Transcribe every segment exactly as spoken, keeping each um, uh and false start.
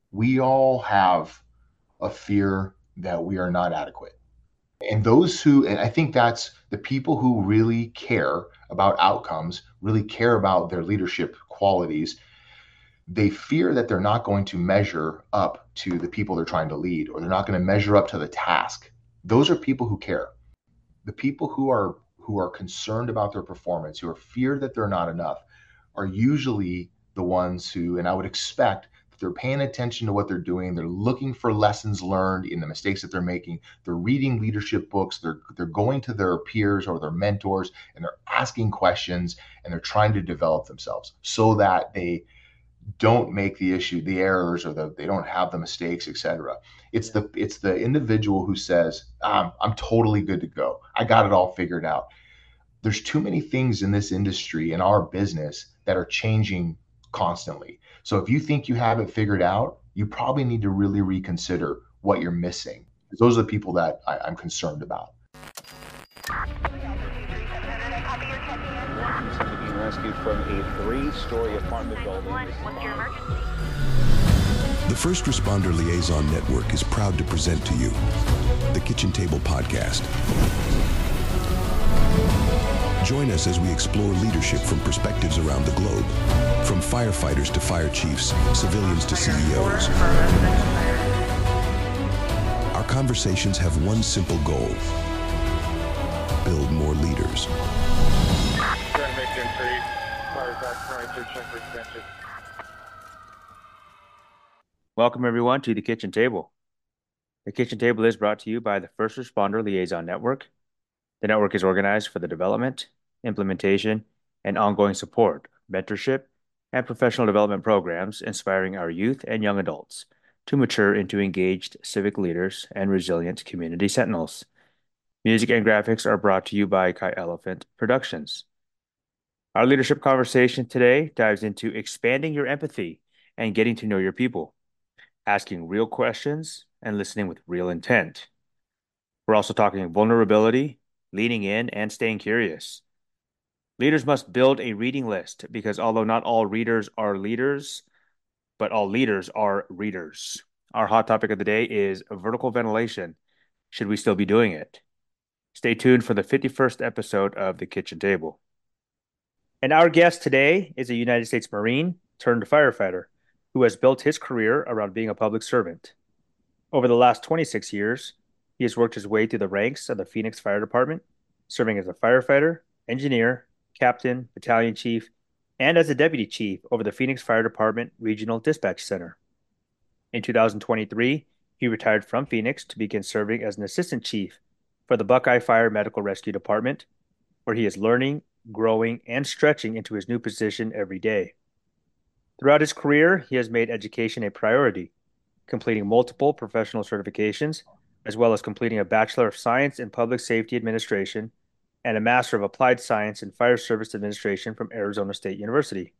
We all have a fear that we are not adequate. And those who, and I think that's the people who really care about outcomes, really care about their leadership qualities. They fear that they're not going to measure up to the people they're trying to lead, or they're not going to measure up to the task. Those are people who care. The people who are who are concerned about their performance, who are fear that they're not enough, are usually the ones who, and I would expect that they're paying attention to what they're doing. They're looking for lessons learned in the mistakes that they're making. They're reading leadership books. They're they're going to their peers or their mentors, and they're asking questions, and they're trying to develop themselves so that they don't make the issue, the errors, or the they don't have the mistakes, et cetera. It's the it's the individual who says, um, "I'm totally good to go. I got it all figured out." There's too many things in this industry, in our business, that are changing constantly. So if you think you have it figured out, you probably need to really reconsider what you're missing. Those are the people that I, I'm concerned about. Being rescued from a three-story apartment building. What's your emergency? The First Responder Liaison Network is proud to present to you the Kitchen Table Podcast. Join us as we explore leadership from perspectives around the globe, from firefighters to fire chiefs, civilians to C E Os. Our conversations have one simple goal: build more leaders. Welcome, everyone, to the Kitchen Table. The Kitchen Table is brought to you by the First Responder Liaison Network. The network is organized for the development, implementation, and ongoing support, mentorship, and professional development programs inspiring our youth and young adults to mature into engaged civic leaders and resilient community sentinels. Music and graphics are brought to you by Kai Elephant Productions. Our leadership conversation today dives into expanding your empathy and getting to know your people, asking real questions and listening with real intent. We're also talking vulnerability, leaning in, and staying curious. Leaders must build a reading list because although not all readers are leaders, but all leaders are readers. Our hot topic of the day is vertical ventilation. Should we still be doing it? Stay tuned for the fifty-first episode of The Kitchen Table. And our guest today is a United States Marine turned firefighter who has built his career around being a public servant. Over the last twenty-six years, he has worked his way through the ranks of the Phoenix Fire Department, serving as a firefighter, engineer, captain, battalion chief, and as a deputy chief over the Phoenix Fire Department Regional Dispatch Center. In two thousand twenty-three, he retired from Phoenix to begin serving as an assistant chief for the Buckeye Fire Medical Rescue Department, where he is learning, growing, and stretching into his new position every day. Throughout his career, he has made education a priority, completing multiple professional certifications, as well as completing a Bachelor of Science in Public Safety Administration and a Master of Applied Science in Fire Service Administration from Arizona State University.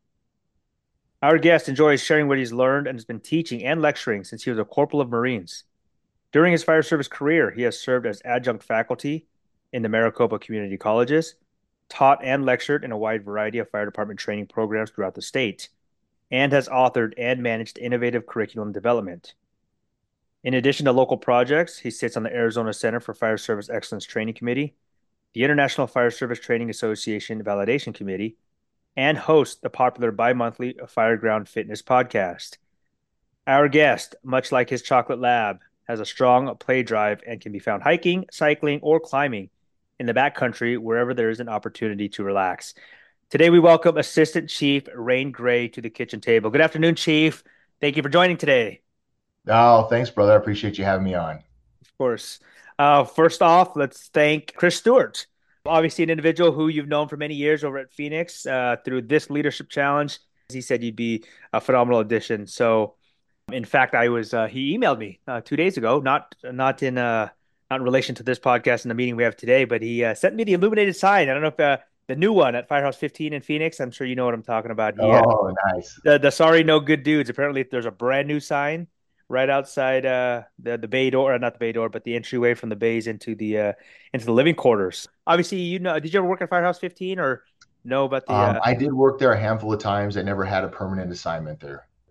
Our guest enjoys sharing what he's learned and has been teaching and lecturing since he was a corporal of Marines. During his fire service career, he has served as adjunct faculty in the Maricopa Community Colleges, taught and lectured in a wide variety of fire department training programs throughout the state, and has authored and managed innovative curriculum development. In addition to local projects, he sits on the Arizona Center for Fire Service Excellence Training Committee, the International Fire Service Training Association Validation Committee, and hosts the popular bi-monthly Fireground Fitness podcast. Our guest, much like his chocolate lab, has a strong play drive and can be found hiking, cycling, or climbing in the backcountry wherever there is an opportunity to relax. Today, we welcome Assistant Chief Rayne Gray to the Kitchen Table. Good afternoon, Chief. Thank you for joining today. Oh, thanks, brother. I appreciate you having me on. Of course. Uh, first off, let's thank Chris Stewart, obviously an individual who you've known for many years over at Phoenix uh, through this leadership challenge. He said you'd be a phenomenal addition. So, in fact, I was uh, he emailed me uh, two days ago, not not in uh, not in relation to this podcast and the meeting we have today, but he uh, sent me the illuminated sign. I don't know if uh, the new one at Firehouse fifteen in Phoenix. I'm sure you know what I'm talking about. He, uh, Oh, nice. the the sorry no good dudes. Apparently, there's a brand new sign right outside uh, the the bay door, or not the bay door, but the entryway from the bays into the uh, into the living quarters. Obviously, you know, did you ever work at Firehouse fifteen or know about the? Um, Uh... I did work there a handful of times. I never had a permanent assignment there.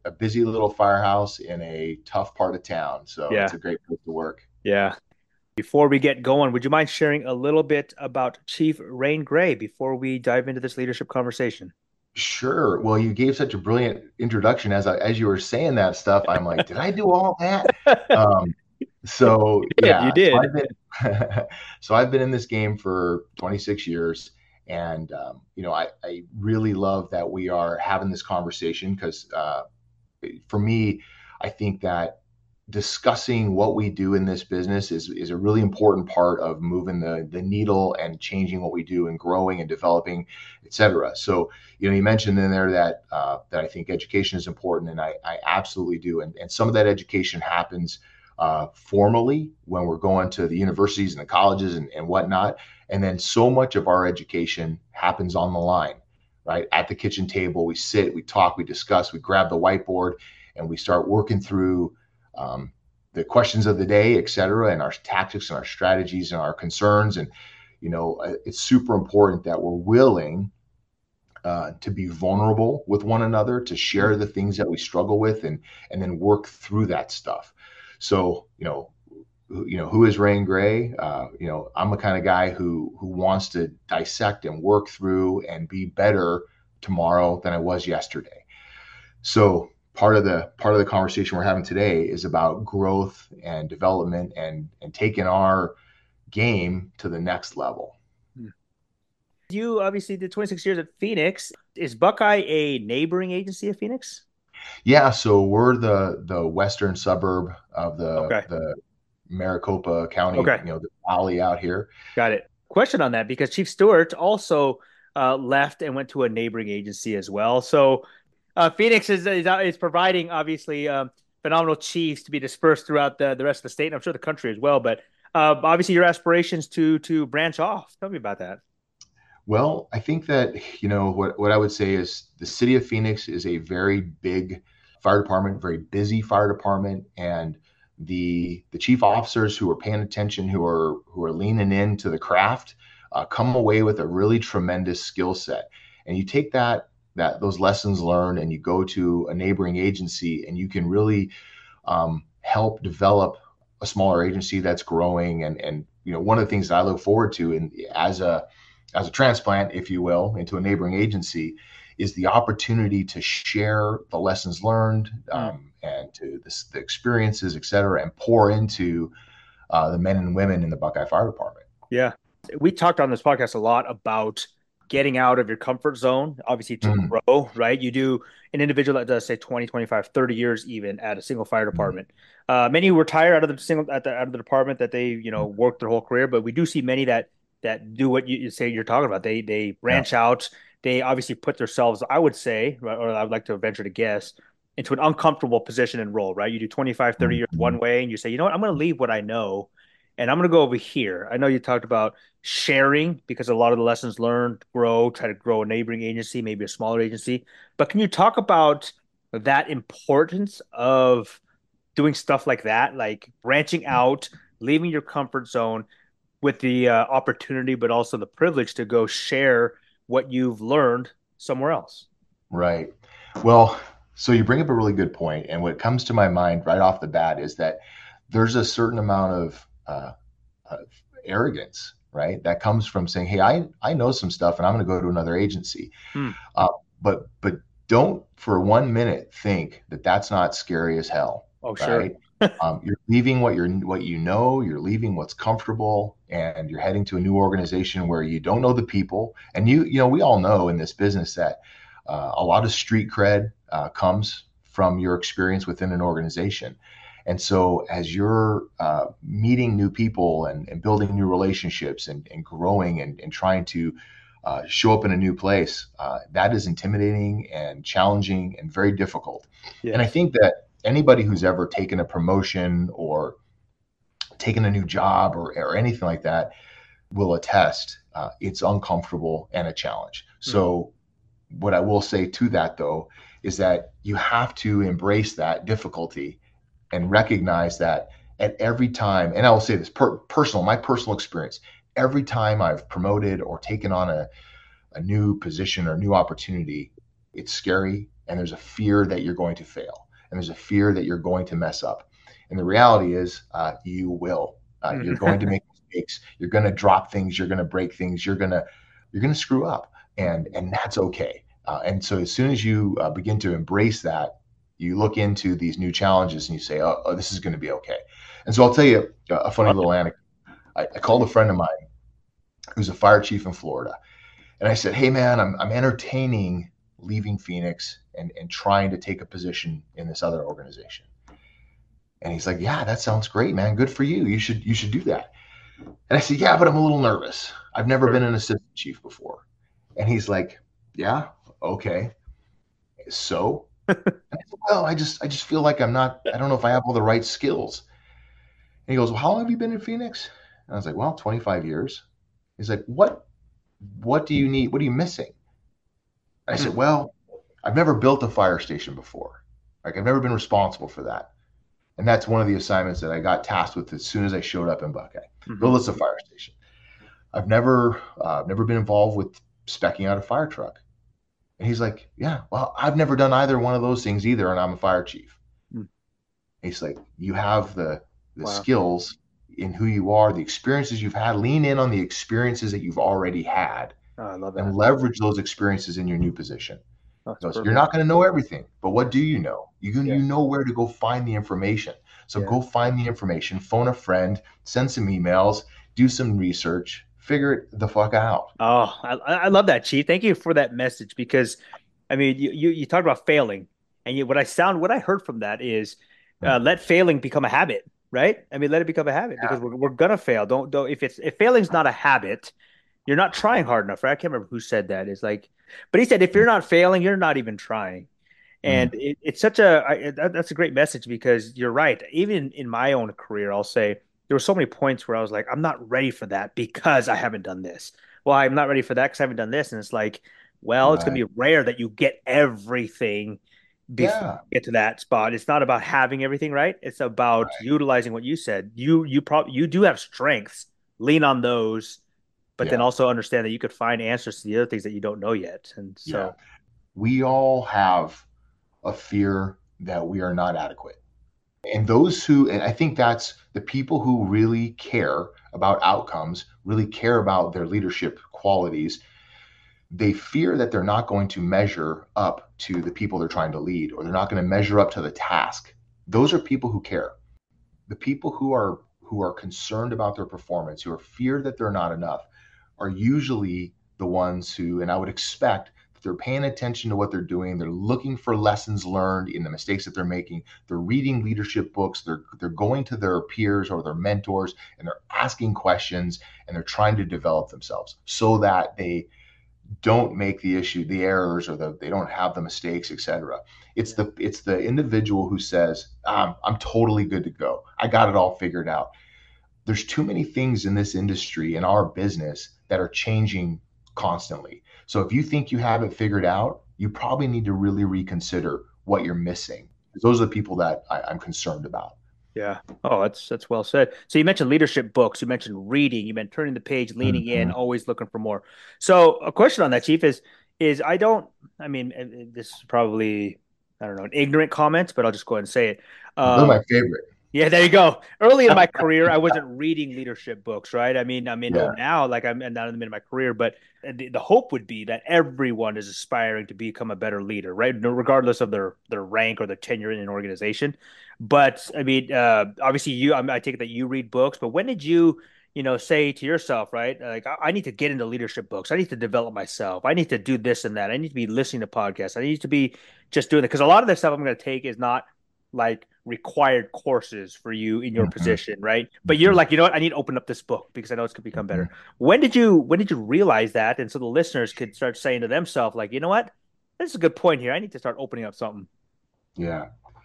a busy little firehouse in a tough part of town. So Yeah. it's a great place to work. Yeah. Before we get going, would you mind sharing a little bit about Chief Rain Gray before we dive into this leadership conversation? Sure. Well, you gave such a brilliant introduction as I, as you were saying that stuff. I'm like, did I do all that? Um, so You did, you yeah, so did. I've been so I've been in this game for twenty-six years, and um, you know, I I really love that we are having this conversation because uh, for me, I think that discussing what we do in this business is is a really important part of moving the the needle and changing what we do and growing and developing, et cetera. So, you know, you mentioned in there that uh, that I think education is important, and I, I absolutely do. And, and some of that education happens uh, formally when we're going to the universities and the colleges and, and whatnot. And then so much of our education happens on the line, right? At the kitchen table, we sit, we talk, we discuss, we grab the whiteboard, and we start working through um, the questions of the day, et cetera, and our tactics and our strategies and our concerns. And, you know, it's super important that we're willing uh, to be vulnerable with one another, to share the things that we struggle with, and and then work through that stuff. So, you know, you know, who is Rain Gray? Uh, you know, I'm the kind of guy who who wants to dissect and work through and be better tomorrow than I was yesterday. So part of the part of the conversation we're having today is about growth and development and and taking our game to the next level. You obviously did twenty-six years at Phoenix. Is Buckeye a neighboring agency of Phoenix? Yeah, so we're the the western suburb of the Okay. the Maricopa County, Okay. you know, the valley out here. Got it. Question on that, because Chief Stewart also uh, left and went to a neighboring agency as well. So uh, Phoenix is, is is providing obviously um, phenomenal chiefs to be dispersed throughout the, the rest of the state, and I'm sure the country as well. But uh, obviously your aspirations to to branch off. Tell me about that. Well, I think that, you know, what, what I would say is the city of Phoenix is a very big fire department, very busy fire department, and the the chief officers who are paying attention, who are who are leaning into the craft, uh, come away with a really tremendous skill set. And you take that that those lessons learned and you go to a neighboring agency, and you can really um, help develop a smaller agency that's growing. And and you know, one of the things that I look forward to, in as a as a transplant, if you will, into a neighboring agency, is the opportunity to share the lessons learned um, mm. and to the, the experiences, et cetera, and pour into uh, the men and women in the Buckeye Fire Department. Yeah. We talked on this podcast a lot about getting out of your comfort zone, obviously to mm. grow, right? You do an individual that does say twenty, twenty-five, thirty years even at a single fire department. Mm. Uh, many who retire out of the single at the, out of the department that they, you know, work their whole career, but we do see many that that do what you, you say you're talking about. They they branch yeah. out. They obviously put themselves, I would say, or I would like to venture to guess, into an uncomfortable position and role, right? You do twenty-five, thirty years one way, and you say, you know what, I'm going to leave what I know, and I'm going to go over here. I know you talked about sharing, because a lot of the lessons learned grow, try to grow a neighboring agency, maybe a smaller agency. But can you talk about that importance of doing stuff like that, like branching out, leaving your comfort zone, with the uh, opportunity, but also the privilege to go share what you've learned somewhere else? Right. Well, so you bring up a really good point. And what comes to my mind right off the bat is that there's a certain amount of, uh, of arrogance, right? That comes from saying, hey, I, I know some stuff and I'm going to go to another agency. Hmm. Uh, but, but don't for one minute think that that's not scary as hell. Oh, sure. Right? um, you're leaving what you're what you know, you're leaving what's comfortable, and you're heading to a new organization where you don't know the people. And you you know, we all know in this business that uh, a lot of street cred uh, comes from your experience within an organization. And so as you're uh, meeting new people and, and building new relationships and, and growing and, and trying to uh, show up in a new place, uh, that is intimidating and challenging and very difficult. Yes. And I think that anybody who's ever taken a promotion or taken a new job or, or anything like that will attest uh, it's uncomfortable and a challenge. Mm-hmm. So what I will say to that, though, is that you have to embrace that difficulty and recognize that at every time, and I will say this per- personal, my personal experience, every time I've promoted or taken on a, a new position or new opportunity, it's scary and there's a fear that you're going to fail, and there's a fear that you're going to mess up. And the reality is, uh, you will. Uh, you're going to make mistakes. You're going to drop things. You're going to break things. You're going to you're going to screw up, and and that's okay. Uh, and so as soon as you uh, begin to embrace that, you look into these new challenges and you say, oh, oh this is going to be okay. And so I'll tell you a, a funny little anecdote. I, I called a friend of mine who's a fire chief in Florida, and I said, hey man, I'm I'm entertaining leaving Phoenix and and trying to take a position in this other organization. And he's like, yeah, that sounds great, man. Good for you. You should you should do that. And I said, yeah, but I'm a little nervous. I've never been an assistant chief before. And he's like, yeah, okay. So, I said, well, I just I just feel like I'm not, I don't know if I have all the right skills. And he goes, well, how long have you been in Phoenix? And I was like, well, twenty-five years. He's like, what, what do you need? What are you missing? And I said, well, I've never built a fire station before. Like I've never been responsible for that. And that's one of the assignments that I got tasked with as soon as I showed up in Buckeye. Mm-hmm. Build us a fire station. I've never, uh, never been involved with speccing out a fire truck. And he's like, yeah, well, I've never done either one of those things either, and I'm a fire chief. Mm. He's like, you have the the wow. skills in who you are, the experiences you've had. Lean in on the experiences that you've already had, oh, I love that. And leverage those experiences in your new position. Goes, you're not going to know everything, but what do you know? You can, yeah. you know where to go find the information. So yeah. go find the information, phone a friend, send some emails, do some research, figure it the fuck out. Oh, I, I love that, Chief. Thank you for that message, because I mean, you you, you talked about failing, and you, what I sound, what I heard from that is uh, mm. let failing become a habit, right? I mean, let it become a habit yeah. because we're we're gonna fail. Don't don't if it's if failing's not a habit, you're not trying hard enough, right? I can't remember who said that. It's like, but he said, if you're not failing, you're not even trying. And mm. it, it's such a, I, that, that's a great message, because you're right. Even in my own career, I'll say there were so many points where I was like, I'm not ready for that because I haven't done this. Well, I'm not ready for that because I haven't done this. And it's like, well, right. it's going to be rare that you get everything before yeah. you get to that spot. It's not about having everything, right? It's about right. utilizing what you said. You, you probably, you do have strengths, lean on those. But yeah. then also understand that you could find answers to the other things that you don't know yet. And so yeah. we all have a fear that we are not adequate. And those who, and I think that's the people who really care about outcomes, really care about their leadership qualities. They fear that they're not going to measure up to the people they're trying to lead, or they're not going to measure up to the task. Those are people who care. The people who are who are concerned about their performance, who are feared that they're not enough, are usually the ones who, and I would expect that they're paying attention to what they're doing. They're looking for lessons learned in the mistakes that they're making. They're reading leadership books. They're they're going to their peers or their mentors, and they're asking questions, and they're trying to develop themselves so that they don't make the issue, the errors, or the they don't have the mistakes, et cetera. It's the it's the individual who says, um, I'm totally good to go. I got it all figured out. There's too many things in this industry, in our business, that are changing constantly. So if you think you have it figured out, you probably need to really reconsider what you're missing. Those are the people that I, I'm concerned about. Yeah. Oh, that's that's well said. So you mentioned leadership books. You mentioned reading. You meant turning the page, leaning mm-hmm. in, always looking for more. So a question on that, Chief, is is I don't. I mean, this is probably I don't know an ignorant comment, but I'll just go ahead and say it. Um, They're my favorite. Yeah, there you go. Early in my career, I wasn't reading leadership books, right? I mean, I'm in yeah. now, like I'm not in the middle of my career, but the, the hope would be that everyone is aspiring to become a better leader, right? Regardless of their their rank or their tenure in an organization. But I mean, uh, obviously, you I, mean, I take it that you read books. But when did you, you know, say to yourself, right? Like, I, I need to get into leadership books. I need to develop myself. I need to do this and that. I need to be listening to podcasts. I need to be just doing it, because a lot of the stuff I'm going to take is not like required courses for you in your mm-hmm. position, right? But you're like, you know what? I need to open up this book because I know it's going to become better. Mm-hmm. When did you when did you realize that? And so the listeners could start saying to themselves, like, you know what? This is a good point here. I need to start opening up something. Yeah.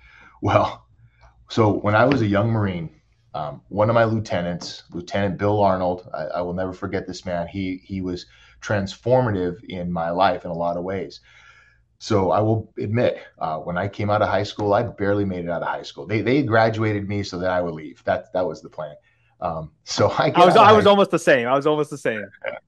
Well, so when I was a young Marine, um, one of my lieutenants, Lieutenant Bill Arnold, I, I will never forget this man. He he was transformative in my life in a lot of ways. So I will admit, uh, when I came out of high school, I barely made it out of high school. They they graduated me so that I would leave. That that was the plan. Um, so I I get was out of I high was almost the same. I was almost the same.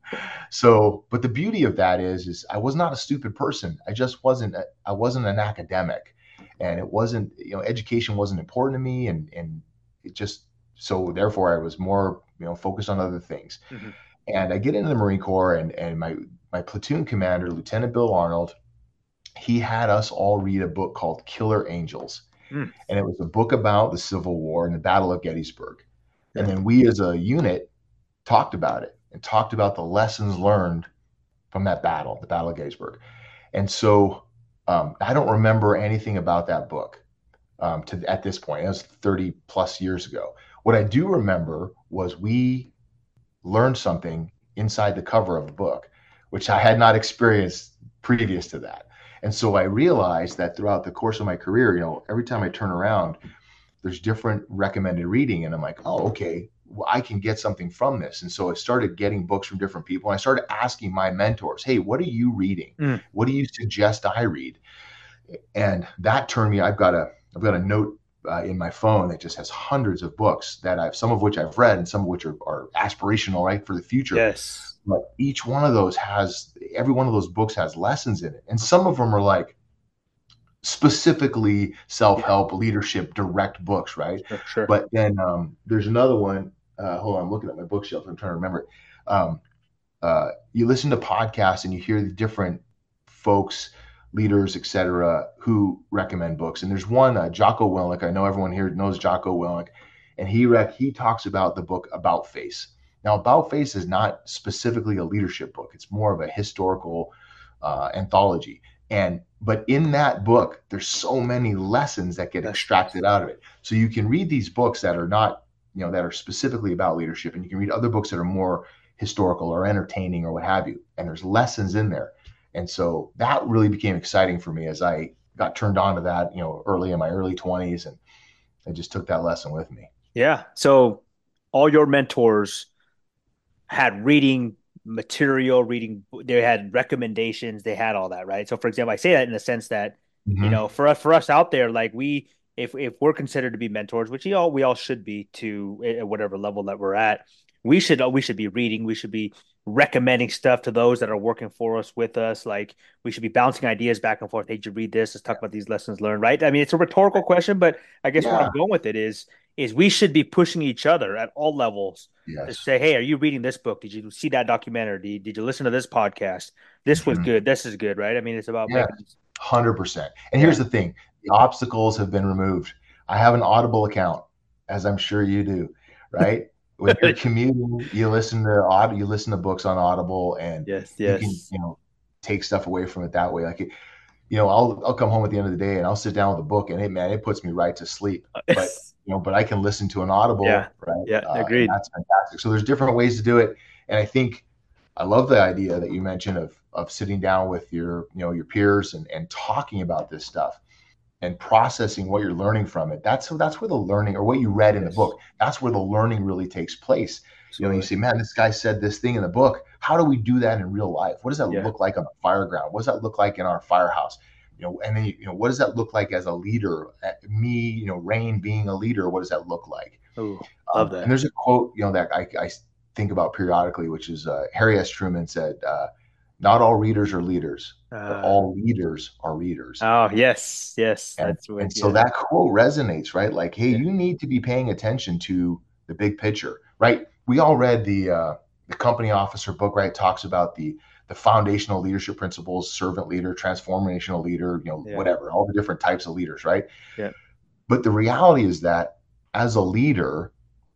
So, but the beauty of that is, is I was not a stupid person. I just wasn't, a, I wasn't an academic, and it wasn't, you know, education wasn't important to me. And, and it just, so therefore I was more, you know, focused on other things. Mm-hmm. And I get into the Marine Corps, and, and my, my platoon commander, Lieutenant Bill Arnold, he had us all read a book called Killer Angels. Mm. And it was a book about the Civil War and the Battle of Gettysburg. Yeah. And then we as a unit talked about it and talked about the lessons learned from that battle, the Battle of Gettysburg. And so um, I don't remember anything about that book um, to at this point. It was thirty plus years ago. What I do remember was we learned something inside the cover of the book, which I had not experienced previous to that. And so I realized that throughout the course of my career, you know, every time I turn around, there's different recommended reading. And I'm like, oh, okay, well, I can get something from this. And so I started getting books from different people. And I started asking my mentors, hey, what are you reading? Mm. What do you suggest I read? And that turned me, I've got a, I've got a note uh, in my phone that just has hundreds of books that I've, some of which I've read and some of which are, are aspirational, right, for the future. Yes. But each one of those has, every one of those books has lessons in it. And some of them are like specifically self-help, leadership, direct books, right? Sure, sure. But then um, there's another one. Uh, hold on, I'm looking at my bookshelf. I'm trying to remember it. Um, uh, you listen to podcasts and you hear the different folks, leaders, et cetera, who recommend books. And there's one, uh, Jocko Willink. I know everyone here knows Jocko Willink. And he rec- he talks about the book About Face. Now, About Face is not specifically a leadership book. It's more of a historical uh, anthology. And but in that book, there's so many lessons that get extracted out of it. So you can read these books that are not, you know, that are specifically about leadership, and you can read other books that are more historical or entertaining or what have you. And there's lessons in there. And so that really became exciting for me as I got turned on to that, you know, early in my early twenties, and I just took that lesson with me. Yeah. So all your mentors had reading material, reading, they had recommendations, they had all that, right? So for example, I say that in the sense that, mm-hmm. you know, for us, for us out there, like we, if, if we're considered to be mentors, which we all, we all should be to at whatever level that we're at, we should, we should be reading, we should be recommending stuff to those that are working for us, with us. Like we should be bouncing ideas back and forth. Hey, did you read this? Let's talk about these lessons learned, right? I mean, it's a rhetorical question, but I guess yeah. where I'm going with it is, is we should be pushing each other at all levels yes. to say, hey, are you reading this book? Did you see that documentary? Did you, did you listen to this podcast? This mm-hmm. was good. This is good, right? I mean, it's about yeah, making... one hundred percent. And yeah. here's the thing. The obstacles have been removed. I have an Audible account, as I'm sure you do, right? When you're commuting, you listen to audio, you listen to books on Audible, and yes, yes. you can, you know, take stuff away from it that way. Like, it, you know, I'll I'll come home at the end of the day and I'll sit down with a book, and it man, it puts me right to sleep. But you know, but I can listen to an Audible, yeah. right? Yeah, uh, agreed. That's fantastic. So there's different ways to do it, and I think I love the idea that you mentioned of of sitting down with your, you know, your peers and and talking about this stuff and processing what you're learning from it. That's that's where the learning, or what you read in yes. the book, that's where the learning really takes place. Absolutely. You know, you say, man, this guy said this thing in the book. How do we do that in real life? What does that yeah. look like on the fire ground? What does that look like in our firehouse? You know, and then, you know, what does that look like as a leader? Me, you know, Rain being a leader, what does that look like? Oh, love that. Um, and there's a quote, you know, that I, I think about periodically, which is uh, Harry S. Truman said, uh, not all readers are leaders, uh, but all leaders are readers. Oh, yes, yes. And, that's what, and so yeah. that quote resonates, right? Like, hey, yeah. you need to be paying attention to the big picture, right? We all read the uh, the Company Officer book, right? It talks about the the foundational leadership principles: servant leader, transformational leader, you know, yeah. whatever, all the different types of leaders, right? Yeah. But the reality is that as a leader,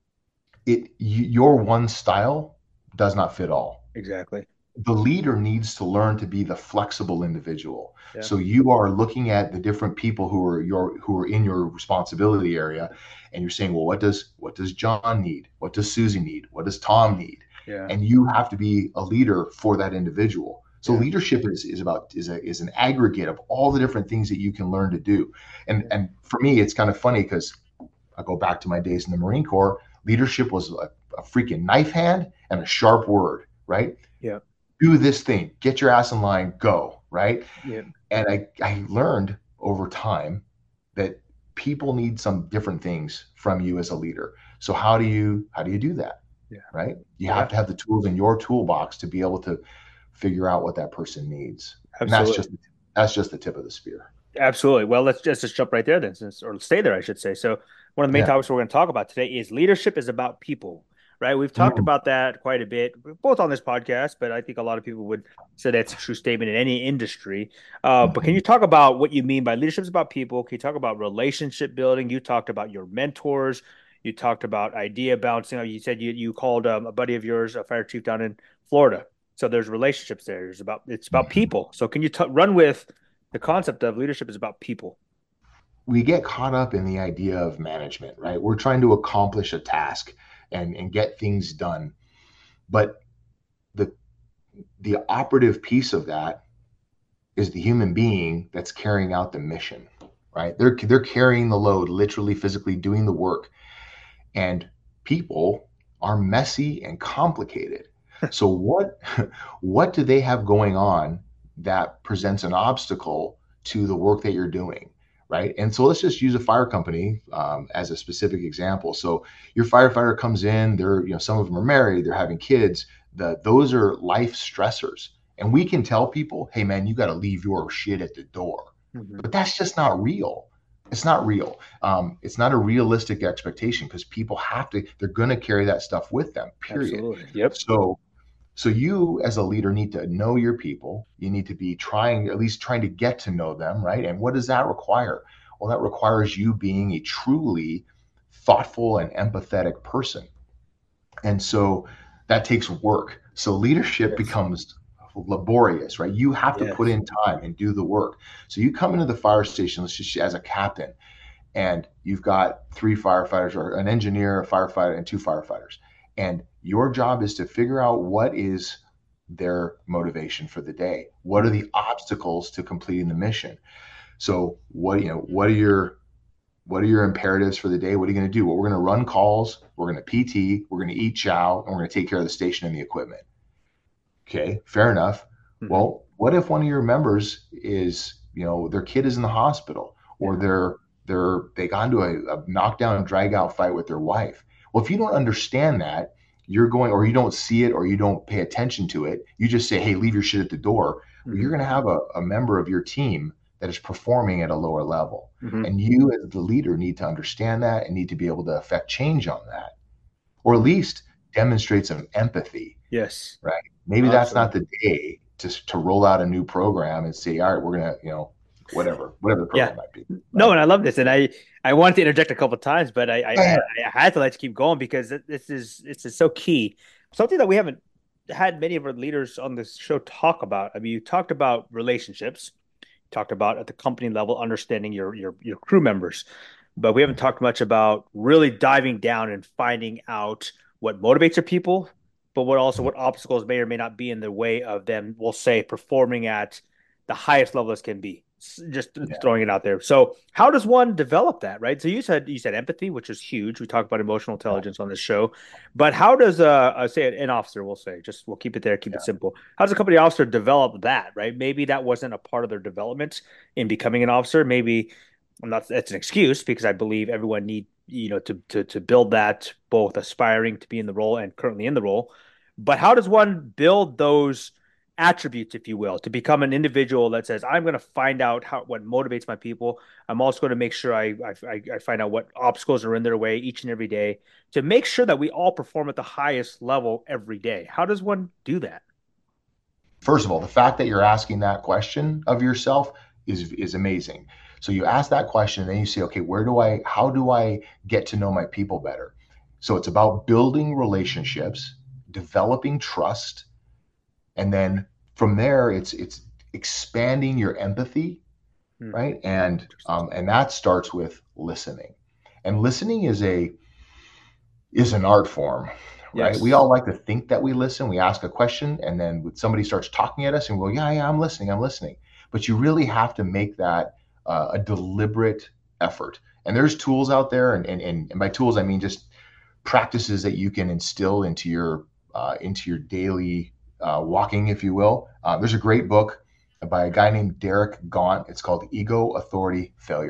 it y- your one style does not fit all. Exactly. The leader needs to learn to be the flexible individual. Yeah. So you are looking at the different people who are your who are in your responsibility area, and you're saying, well, what does what does John need? What does Susie need? What does Tom need? Yeah. And you have to be a leader for that individual. So yeah. leadership is is about is a is an aggregate of all the different things that you can learn to do. And and for me, it's kind of funny because I go back to my days in the Marine Corps. Leadership was a, a freaking knife hand and a sharp word, right? Yeah. Do this thing, get your ass in line, go, right? Yeah. And I, I learned over time that people need some different things from you as a leader. So how do you how do you do that? Yeah. Right? You Yeah. have to have the tools in your toolbox to be able to figure out what that person needs. And Absolutely. that's just that's just the tip of the spear. Absolutely. Well, let's just, just jump right there then, since, or stay there, I should say. So, one of the main Yeah. topics we're going to talk about today is leadership is about people, right? We've talked Mm. about that quite a bit, both on this podcast, but I think a lot of people would say that's a true statement in any industry. Uh, but can you talk about what you mean by leadership is about people? Can you talk about relationship building? You talked about your mentors. You talked about idea bouncing. You said you you called um, a buddy of yours, a fire chief down in Florida. So there's relationships there. There's about it's about people. So can you t- run with the concept of leadership is about people? We get caught up in the idea of management, right? We're trying to accomplish a task and, and get things done. But the the operative piece of that is the human being that's carrying out the mission, right? They're they're carrying the load, literally, physically doing the work. And people are messy and complicated. So what what do they have going on that presents an obstacle to the work that you're doing, right? And so let's just use a fire company um, as a specific example. So your firefighter comes in, they're, you know, some of them are married, they're having kids. The, those are life stressors. And we can tell people, hey, man, you got to leave your shit at the door. Mm-hmm. But that's just not real. It's not real. Um, it's not a realistic expectation because people have to, they're going to carry that stuff with them, period. Absolutely. Yep. So, so you as a leader need to know your people. You need to be trying, at least trying to get to know them, right? And what does that require? Well, that requires you being a truly thoughtful and empathetic person. And so that takes work. So leadership Yes. becomes laborious, right? You have to Yes. put in time and do the work. So you come into the fire station, let's just as a captain, and you've got three firefighters or an engineer, a firefighter, and two firefighters. And your job is to figure out what is their motivation for the day. What are the obstacles to completing the mission? So what, you know, what are your what are your imperatives for the day? What are you going to do? Well, we're going to run calls, we're going to P T, we're going to eat chow, and we're going to take care of the station and the equipment. Okay, fair enough. Mm-hmm. Well, what if one of your members is, you know, their kid is in the hospital, or yeah. they're they're they got into a, a knockdown, drag out fight with their wife? Well, if you don't understand that, you're going, or you don't see it, or you don't pay attention to it, you just say, hey, leave your shit at the door. Mm-hmm. Well, you're going to have a, a member of your team that is performing at a lower level. Mm-hmm. And you as the leader need to understand that and need to be able to affect change on that, or at least demonstrate some empathy. Yes. Right. Maybe Absolutely. That's not the day to, to roll out a new program and say, all right, we're going to, you know, whatever, whatever the program yeah. might be. Right? No, and I love this. And I, I wanted to interject a couple of times, but I, I, I, I had to let you keep going because this is, this is so key. Something that we haven't had many of our leaders on this show talk about. I mean, you talked about relationships, talked about at the company level, understanding your, your, your crew members, but we haven't talked much about really diving down and finding out what motivates your people, but what also what obstacles may or may not be in the way of them, we'll say, performing at the highest level as can be. Just yeah. throwing it out there. So how does one develop that, right? So you said you said empathy, which is huge. We talk about emotional intelligence on this show, but how does uh, uh say an officer, we'll say, just we'll keep it there, keep yeah. it simple. How does a company officer develop that, right? Maybe that wasn't a part of their development in becoming an officer. Maybe I'm not. That's an excuse because I believe everyone need you know to to to build that, both aspiring to be in the role and currently in the role. But how does one build those attributes, if you will, to become an individual that says, I'm going to find out how what motivates my people. I'm also going to make sure I, I I find out what obstacles are in their way each and every day to make sure that we all perform at the highest level every day. How does one do that? First of all, the fact that you're asking that question of yourself is is amazing. So you ask that question and then you say, okay, where do I, how do I get to know my people better? So it's about building relationships, developing trust. And then from there, it's it's expanding your empathy, hmm. right? And um, and that starts with listening. And listening is a is an art form, right? Yes. We all like to think that we listen. We ask a question, and then somebody starts talking at us, and we'll, yeah, yeah, I'm listening, I'm listening. But you really have to make that uh, a deliberate effort. And there's tools out there, and and and by tools I mean just practices that you can instill into your uh, into your daily Uh, walking, if you will. Uh, there's a great book by a guy named Derek Gaunt. It's called Ego, Authority, Failure.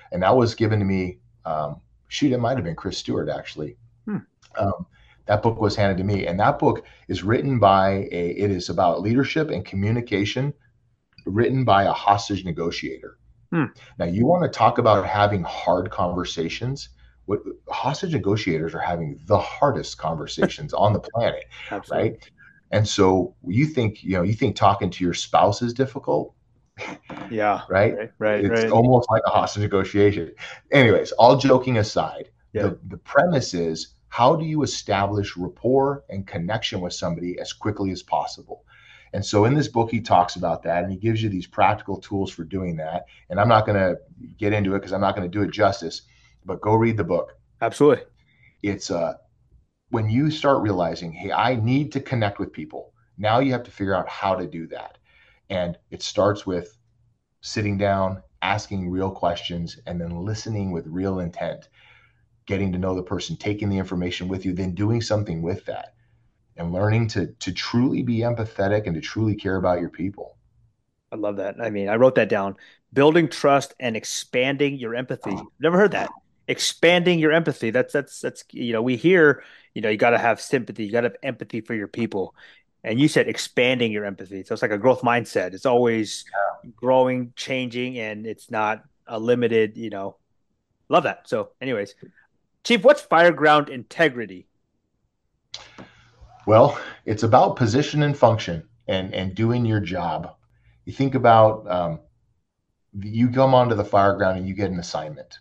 And that was given to me, um, shoot, it might have been Chris Stewart, actually. Hmm. Um, that book was handed to me. And that book is written by a, it is about leadership and communication, written by a hostage negotiator. Hmm. Now, you want to talk about having hard conversations. What hostage negotiators are having the hardest conversations on the planet, Absolutely. right? And so you think, you know, you think talking to your spouse is difficult. Yeah. Right. Right. Right. It's right. almost like a hostage negotiation. Anyways, all joking aside, Yeah. the, the premise is, how do you establish rapport and connection with somebody as quickly as possible? And so in this book, he talks about that, and he gives you these practical tools for doing that. And I'm not going to get into it because I'm not going to do it justice, but go read the book. Absolutely. It's uh, when you start realizing, hey, I need to connect with people. Now you have to figure out how to do that. And it starts with sitting down, asking real questions, and then listening with real intent, getting to know the person, taking the information with you, then doing something with that, and learning to to truly be empathetic and to truly care about your people. I love that. I mean, I wrote that down. Building trust and expanding your empathy. Never heard that. Expanding your empathy. That's that's that's you know, we hear, you know, you got to have sympathy, you got to have empathy for your people. And you said expanding your empathy. So it's like a growth mindset. It's always growing, changing, and it's not a limited, you know. Love that. So, anyways, Chief, what's Fireground integrity? Well, it's about position and function and and doing your job. You think about um, you come onto the Fireground and you get an assignment,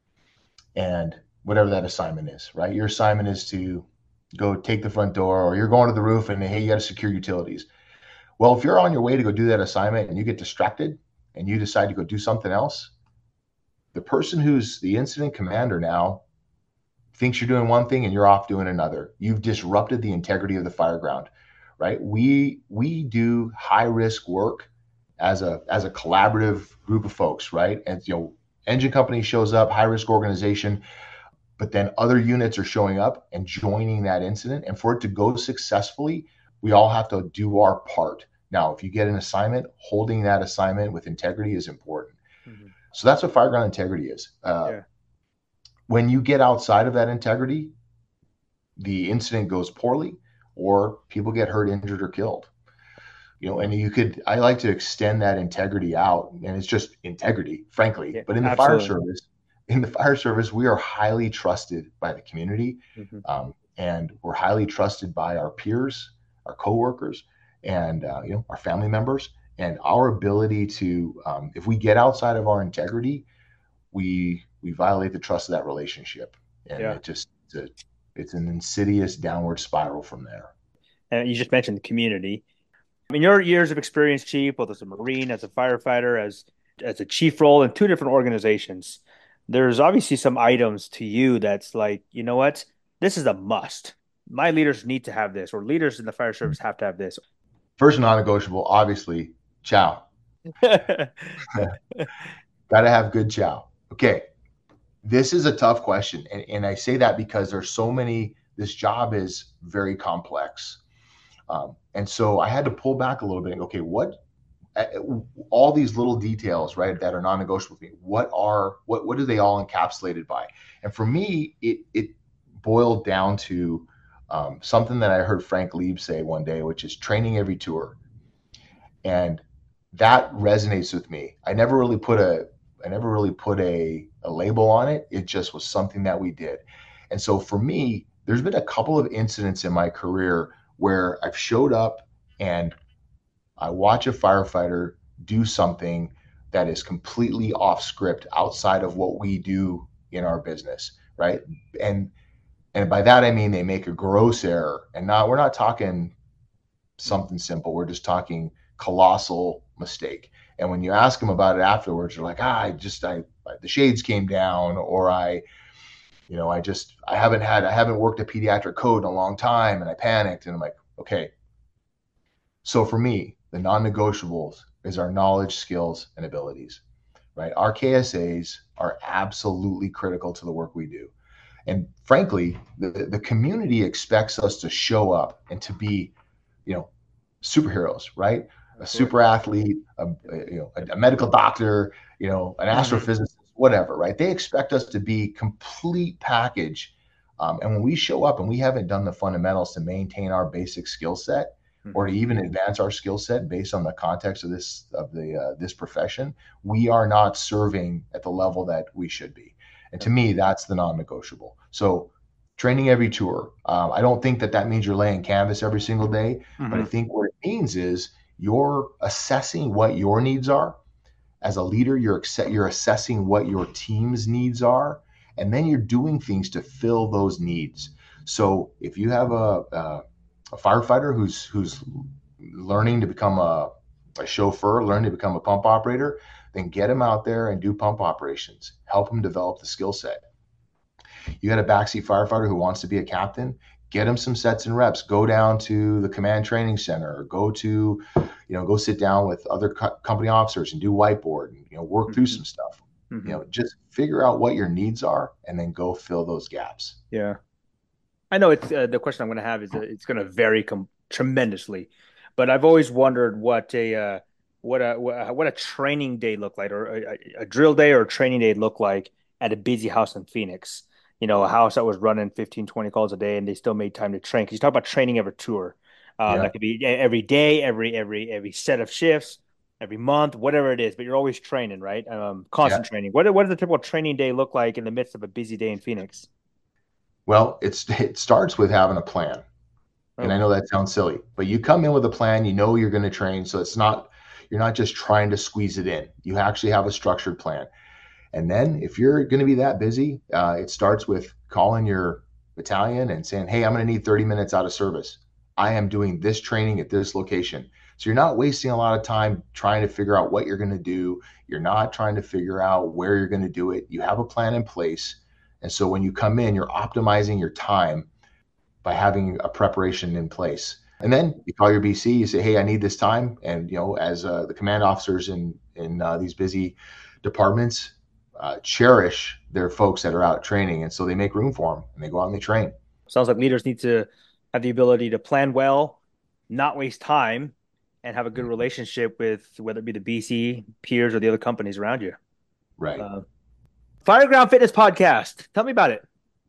and whatever that assignment is, right? Your assignment is to go take the front door, or you're going to the roof and, hey, you got to secure utilities. Well, if you're on your way to go do that assignment and you get distracted and you decide to go do something else, the person who's the incident commander now thinks you're doing one thing and you're off doing another. You've disrupted the integrity of the Fireground, right? We we do high risk work as a as a collaborative group of folks, right? And you know, engine company shows up, high risk organization, but then other units are showing up and joining that incident. And for it to go successfully, we all have to do our part. Now, if you get an assignment, holding that assignment with integrity is important. Mm-hmm. So that's what Fireground integrity is. Uh, yeah. When you get outside of that integrity, the incident goes poorly, or people get hurt, injured, or killed. You know, and you could, I like to extend that integrity out, and it's just integrity, frankly. Yeah, but in the absolutely. fire service, in the fire service, we are highly trusted by the community, mm-hmm. um, and we're highly trusted by our peers, our coworkers, and uh, you know, our family members. And our ability to, um, if we get outside of our integrity, we we violate the trust of that relationship, and yeah. it just it's, a, it's an insidious downward spiral from there. And you just mentioned the community. I mean, your years of experience, Chief, both as a Marine, as a firefighter, as as a chief role in two different organizations, there's obviously some items to you that's like, you know what, this is a must. My leaders need to have this, or leaders in the fire service have to have this. First non-negotiable, obviously, chow. Got to have good chow. Okay. This is a tough question. And, and I say that because there's so many, this job is very complex. Um, and so I had to pull back a little bit and go, okay, what, uh, all these little details, right, that are non-negotiable for me, what are, what, what are they all encapsulated by? And for me, it, it boiled down to um, something that I heard Frank Lieb say one day, which is training every tour. And that resonates with me. I never really put a, I never really put a, a label on it. It just was something that we did. And so for me, there's been a couple of incidents in my career where I've showed up and I watch a firefighter do something that is completely off script, outside of what we do in our business, right? And and by that I mean they make a gross error, and not we're not talking something simple. We're just talking colossal mistake. And when you ask them about it afterwards, they're like, ah, I just I the shades came down, or I you know, I just, I haven't had, I haven't worked a pediatric code in a long time, and I panicked. And I'm like, okay. So for me, the non-negotiables is our knowledge, skills, and abilities, right? Our K S As are absolutely critical to the work we do. And frankly, the, the community expects us to show up and to be, you know, superheroes, right? A super athlete, a, you know, a, a medical doctor, you know, an astrophysicist, whatever, right? They expect us to be complete package. Um, and when we show up and we haven't done the fundamentals to maintain our basic skill set, or to even advance our skill set based on the context of this of the uh, this profession, we are not serving at the level that we should be. And to me, that's the non-negotiable. So training every tour. Um, I don't think that that means you're laying canvas every single day, Mm-hmm. but I think what it means is you're assessing what your needs are. As a leader, you're you're assessing what your team's needs are, and then you're doing things to fill those needs. So if you have a, a a firefighter who's who's learning to become a, a chauffeur, learning to become a pump operator, then get him out there and do pump operations. Help him develop the skill set. You got a backseat firefighter who wants to be a captain, get him some sets and reps. Go down to the command training center, or go to, you know, go sit down with other co- company officers and do whiteboard and, you know, work mm-hmm. through some stuff. Mm-hmm. You know, just figure out what your needs are and then go fill those gaps. Yeah. I know it's uh, the question I'm going to have is uh, it's going to vary com- tremendously, but I've always wondered what a uh, what a what a training day look like, or a, a drill day or a training day look like at a busy house in Phoenix. You know, a house that was running fifteen, twenty calls a day, and they still made time to train. Because you talk about training every tour, um, yeah. that could be every day, every every every set of shifts, every month, whatever it is. But you're always training, right? Um, constant yeah. training. What what does a typical training day look like in the midst of a busy day in Phoenix? Well, it's it starts with having a plan. And I know that sounds silly, but you come in with a plan, you know you're going to train. So it's not, you're not just trying to squeeze it in. You actually have a structured plan. And then if you're going to be that busy, uh, it starts with calling your battalion and saying, hey, I'm going to need thirty minutes out of service. I am doing this training at this location. So you're not wasting a lot of time trying to figure out what you're going to do. You're not trying to figure out where you're going to do it. You have a plan in place. And so when you come in, you're optimizing your time by having a preparation in place. And then you call your B C, you say, hey, I need this time. And, you know, as uh, the command officers in, in uh, these busy departments uh, cherish their folks that are out training. And so they make room for them and they go out and they train. Sounds like leaders need to have the ability to plan well, not waste time, and have a good relationship with whether it be the B C, peers, or the other companies around you. Right. Uh, Fireground Fitness Podcast. Tell me about it.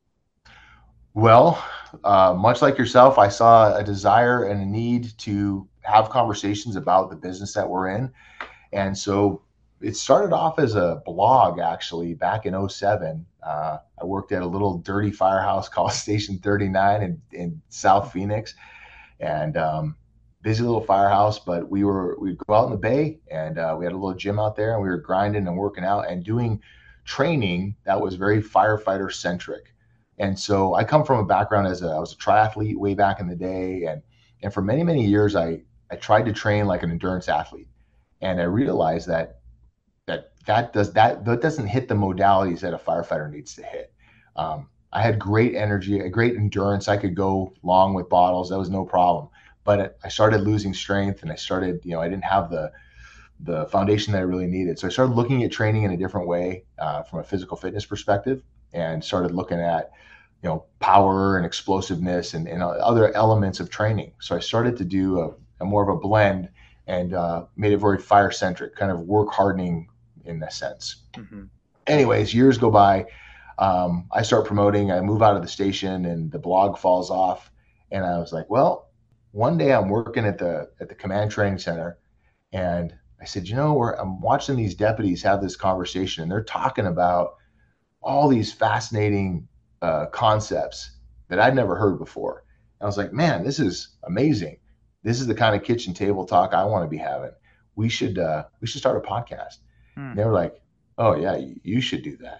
Well, uh, much like yourself, I saw a desire and a need to have conversations about the business that we're in. And so it started off as a blog, actually, back in oh seven. Uh, I worked at a little dirty firehouse called Station thirty-nine in, in South Phoenix. And um, busy little firehouse, but we were, we'd go out in the bay and uh, we had a little gym out there and we were grinding and working out and doing training that was very firefighter centric. And so I come from a background as a, I was a triathlete way back in the day. And, and for many, many years, I, I tried to train like an endurance athlete. And I realized that, that, that does, that, that doesn't hit the modalities that a firefighter needs to hit. Um, I had great energy, a great endurance. I could go long with bottles. That was no problem. But I started losing strength and I started, you know, I didn't have the, the foundation that I really needed. So I started looking at training in a different way uh, from a physical fitness perspective, and started looking at, you know, power and explosiveness and, and other elements of training. So I started to do a, a more of a blend and uh, made it very fire centric, kind of work hardening in a sense. Mm-hmm. Anyways, years go by. Um, I start promoting, I move out of the station and the blog falls off. And I was like, well, one day I'm working at the, at the command training center. And I said, you know, we're, I'm watching these deputies have this conversation and they're talking about all these fascinating uh, concepts that I'd never heard before. And I was like, man, this is amazing. This is the kind of kitchen table talk I want to be having. We should, uh, we should start a podcast. Hmm. And they were like, oh yeah, you, you should do that.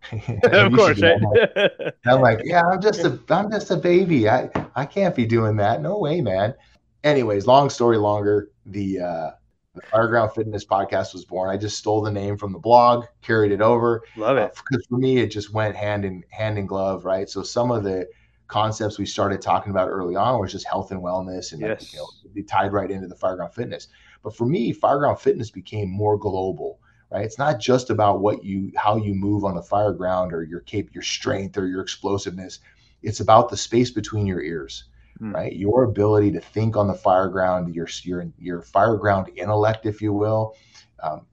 Of course, right? I'm like, yeah, I'm just a, I'm just a baby. I, I can't be doing that. No way, man. Anyways, long story longer, the, uh, the Fireground Fitness Podcast was born. I just stole the name from the blog, carried it over. Love it. Because uh, for me, it just went hand in hand in glove, right? So some of the concepts we started talking about early on was just health and wellness, and yes. you know, they tied right into the Fireground Fitness. But for me, Fireground Fitness became more global, right? It's not just about what you, how you move on the fireground or your cape, your strength or your explosiveness. It's about the space between your ears. Right, your ability to think on the fireground, your your your fireground intellect, if you will, um,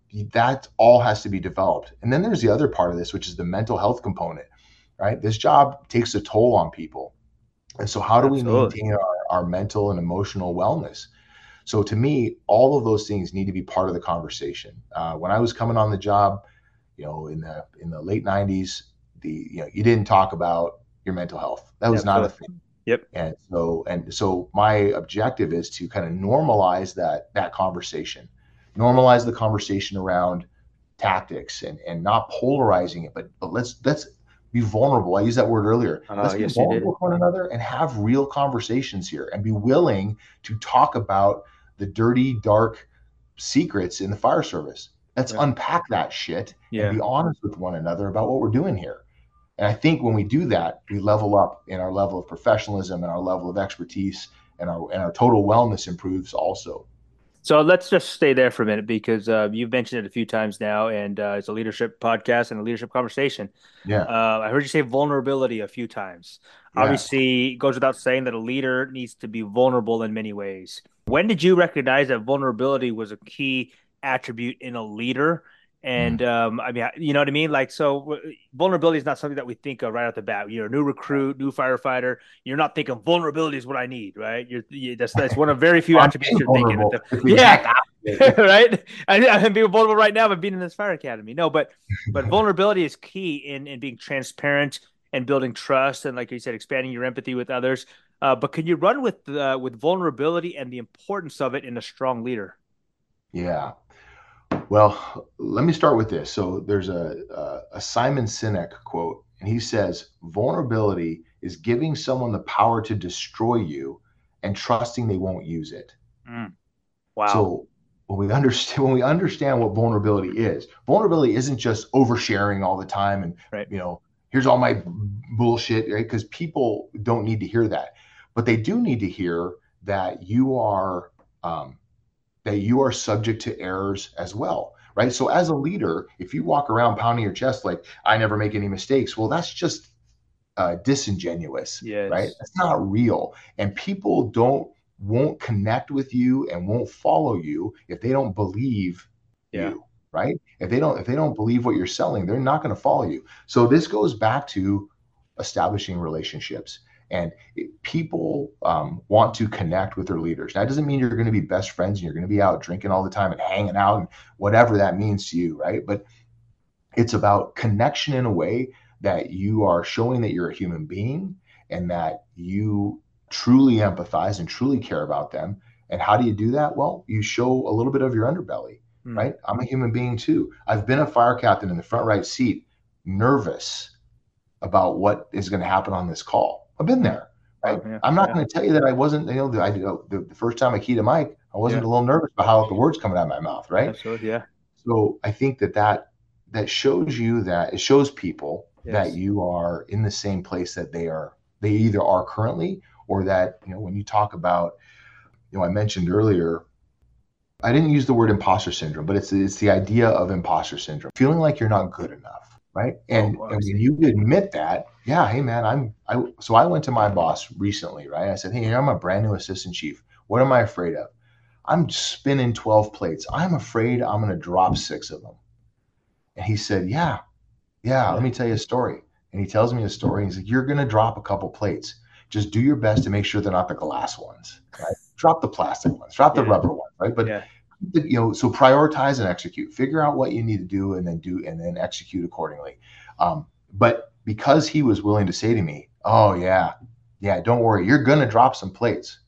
that all has to be developed. And then there's the other part of this, which is the mental health component, right? This job takes a toll on people. And so how do we Absolutely. maintain our, our mental and emotional wellness? So to me, all of those things need to be part of the conversation. Uh, when I was coming on the job, you know, in the in the late nineties, the you know, you didn't talk about your mental health. That was not a Absolutely. thing. Yep. And so and so my objective is to kind of normalize that that conversation, normalize the conversation around tactics and and not polarizing it, but but let's let's be vulnerable. I used that word earlier. Uh, Let's be yes, you did. vulnerable with one another and have real conversations here and be willing to talk about the dirty, dark secrets in the fire service. Let's Yeah. unpack that shit and Yeah. be honest with one another about what we're doing here. And I think when we do that, we level up in our level of professionalism and our level of expertise, and our and our total wellness improves also. So let's just stay there for a minute because uh, you've mentioned it a few times now, and uh, it's a leadership podcast and a leadership conversation. Yeah. Uh, I heard you say vulnerability a few times. Yeah. Obviously, it goes without saying that a leader needs to be vulnerable in many ways. When did you recognize that vulnerability was a key attribute in a leader? Mm. And um, I mean, you know what I mean? Like, so vulnerability is not something that we think of right off the bat. You're a new recruit, new firefighter. You're not thinking vulnerability is what I need, right? You're you, that's that's one of very few I'm attributes being you're thinking. vulnerable. It's the Yeah, exact opposite. right. I, I'm being vulnerable right now, but being in this fire academy. No, but but vulnerability is key in in being transparent and building trust, and like you said, expanding your empathy with others. Uh, but can you run with uh, with vulnerability and the importance of it in a strong leader? Yeah. Well, let me start with this. So there's a, a, a Simon Sinek quote, and he says, vulnerability is giving someone the power to destroy you and trusting they won't use it. Mm, wow. So when we understand when we understand what vulnerability is, vulnerability isn't just oversharing all the time and Right. you know, here's all my bullshit, right? Because people don't need to hear that, but they do need to hear that you are um, that you are subject to errors as well, right? So as a leader, if you walk around pounding your chest like I never make any mistakes, well, that's just uh, disingenuous, right? Yes. That's not real, and people don't won't connect with you and won't follow you if they don't believe Yeah. you, right? If they don't if they don't believe what you're selling, they're not going to follow you. So this goes back to establishing relationships. And it, people um, want to connect with their leaders. That doesn't mean you're going to be best friends and you're going to be out drinking all the time and hanging out and whatever that means to you, right? But it's about connection in a way that you are showing that you're a human being and that you truly empathize and truly care about them. And how do you do that? Well, you show a little bit of your underbelly, Mm. right? I'm a human being too. I've been a fire captain in the front right seat, nervous about what is going to happen on this call. I've been there, right? Oh, yeah. I'm not Yeah. going to tell you that I wasn't, you know, the, I, the, the first time I keyed a mic, I wasn't Yeah. a little nervous about how the words coming out of my mouth, right? Absolutely. Yeah. So I think that that that shows you that it shows people that Yes. you are in the same place that they are. They either are currently, or that, you know, when you talk about, you know, I mentioned earlier, I didn't use the word imposter syndrome, but it's it's the idea of imposter syndrome, feeling like you're not good enough, right? And Oh, and I when see. you admit that, yeah, hey man, I'm I so I went to my boss recently, right? I said, hey, I'm a brand new assistant chief. What am I afraid of? I'm spinning twelve plates. I'm afraid I'm going to drop six of them. And he said, yeah, yeah, let Yeah. me tell you a story. And he tells me a story. He's like, you're going to drop a couple plates. Just do your best to make sure they're not the glass ones, right? Drop the plastic ones, drop the Yeah. rubber ones, right? But Yeah. you know, so prioritize and execute. Figure out what you need to do, and then do, and then execute accordingly. Um, but because he was willing to say to me, "Oh yeah, yeah, don't worry, you're gonna drop some plates,"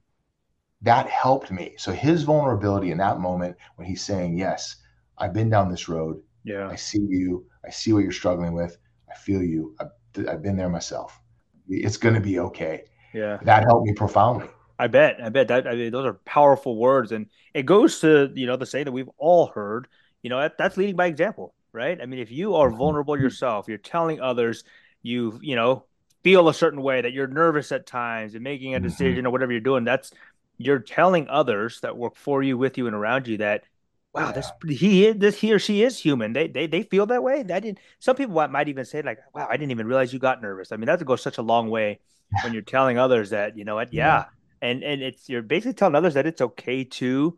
that helped me. So his vulnerability in that moment, when he's saying, "Yes, I've been down this road. Yeah. I see you. I see what you're struggling with. I feel you. I've, I've been there myself. It's gonna be okay." Yeah. That helped me profoundly. I bet. I bet that I mean, those are powerful words, and it goes to you know the saying that we've all heard. You know that, that's leading by example, right? I mean, if you are vulnerable yourself, you're telling others you you know feel a certain way, that you're nervous at times and making a Mhm. decision or whatever you're doing. That's you're telling others that work for you, with you, and around you that wow, Yeah. this he is this he or she is human. They they they feel that way. That didn't. Some people might might even say like, wow, I didn't even realize you got nervous. I mean, that goes such a long way when you're telling others that you know what, Yeah. yeah and and it's you're basically telling others that it's okay to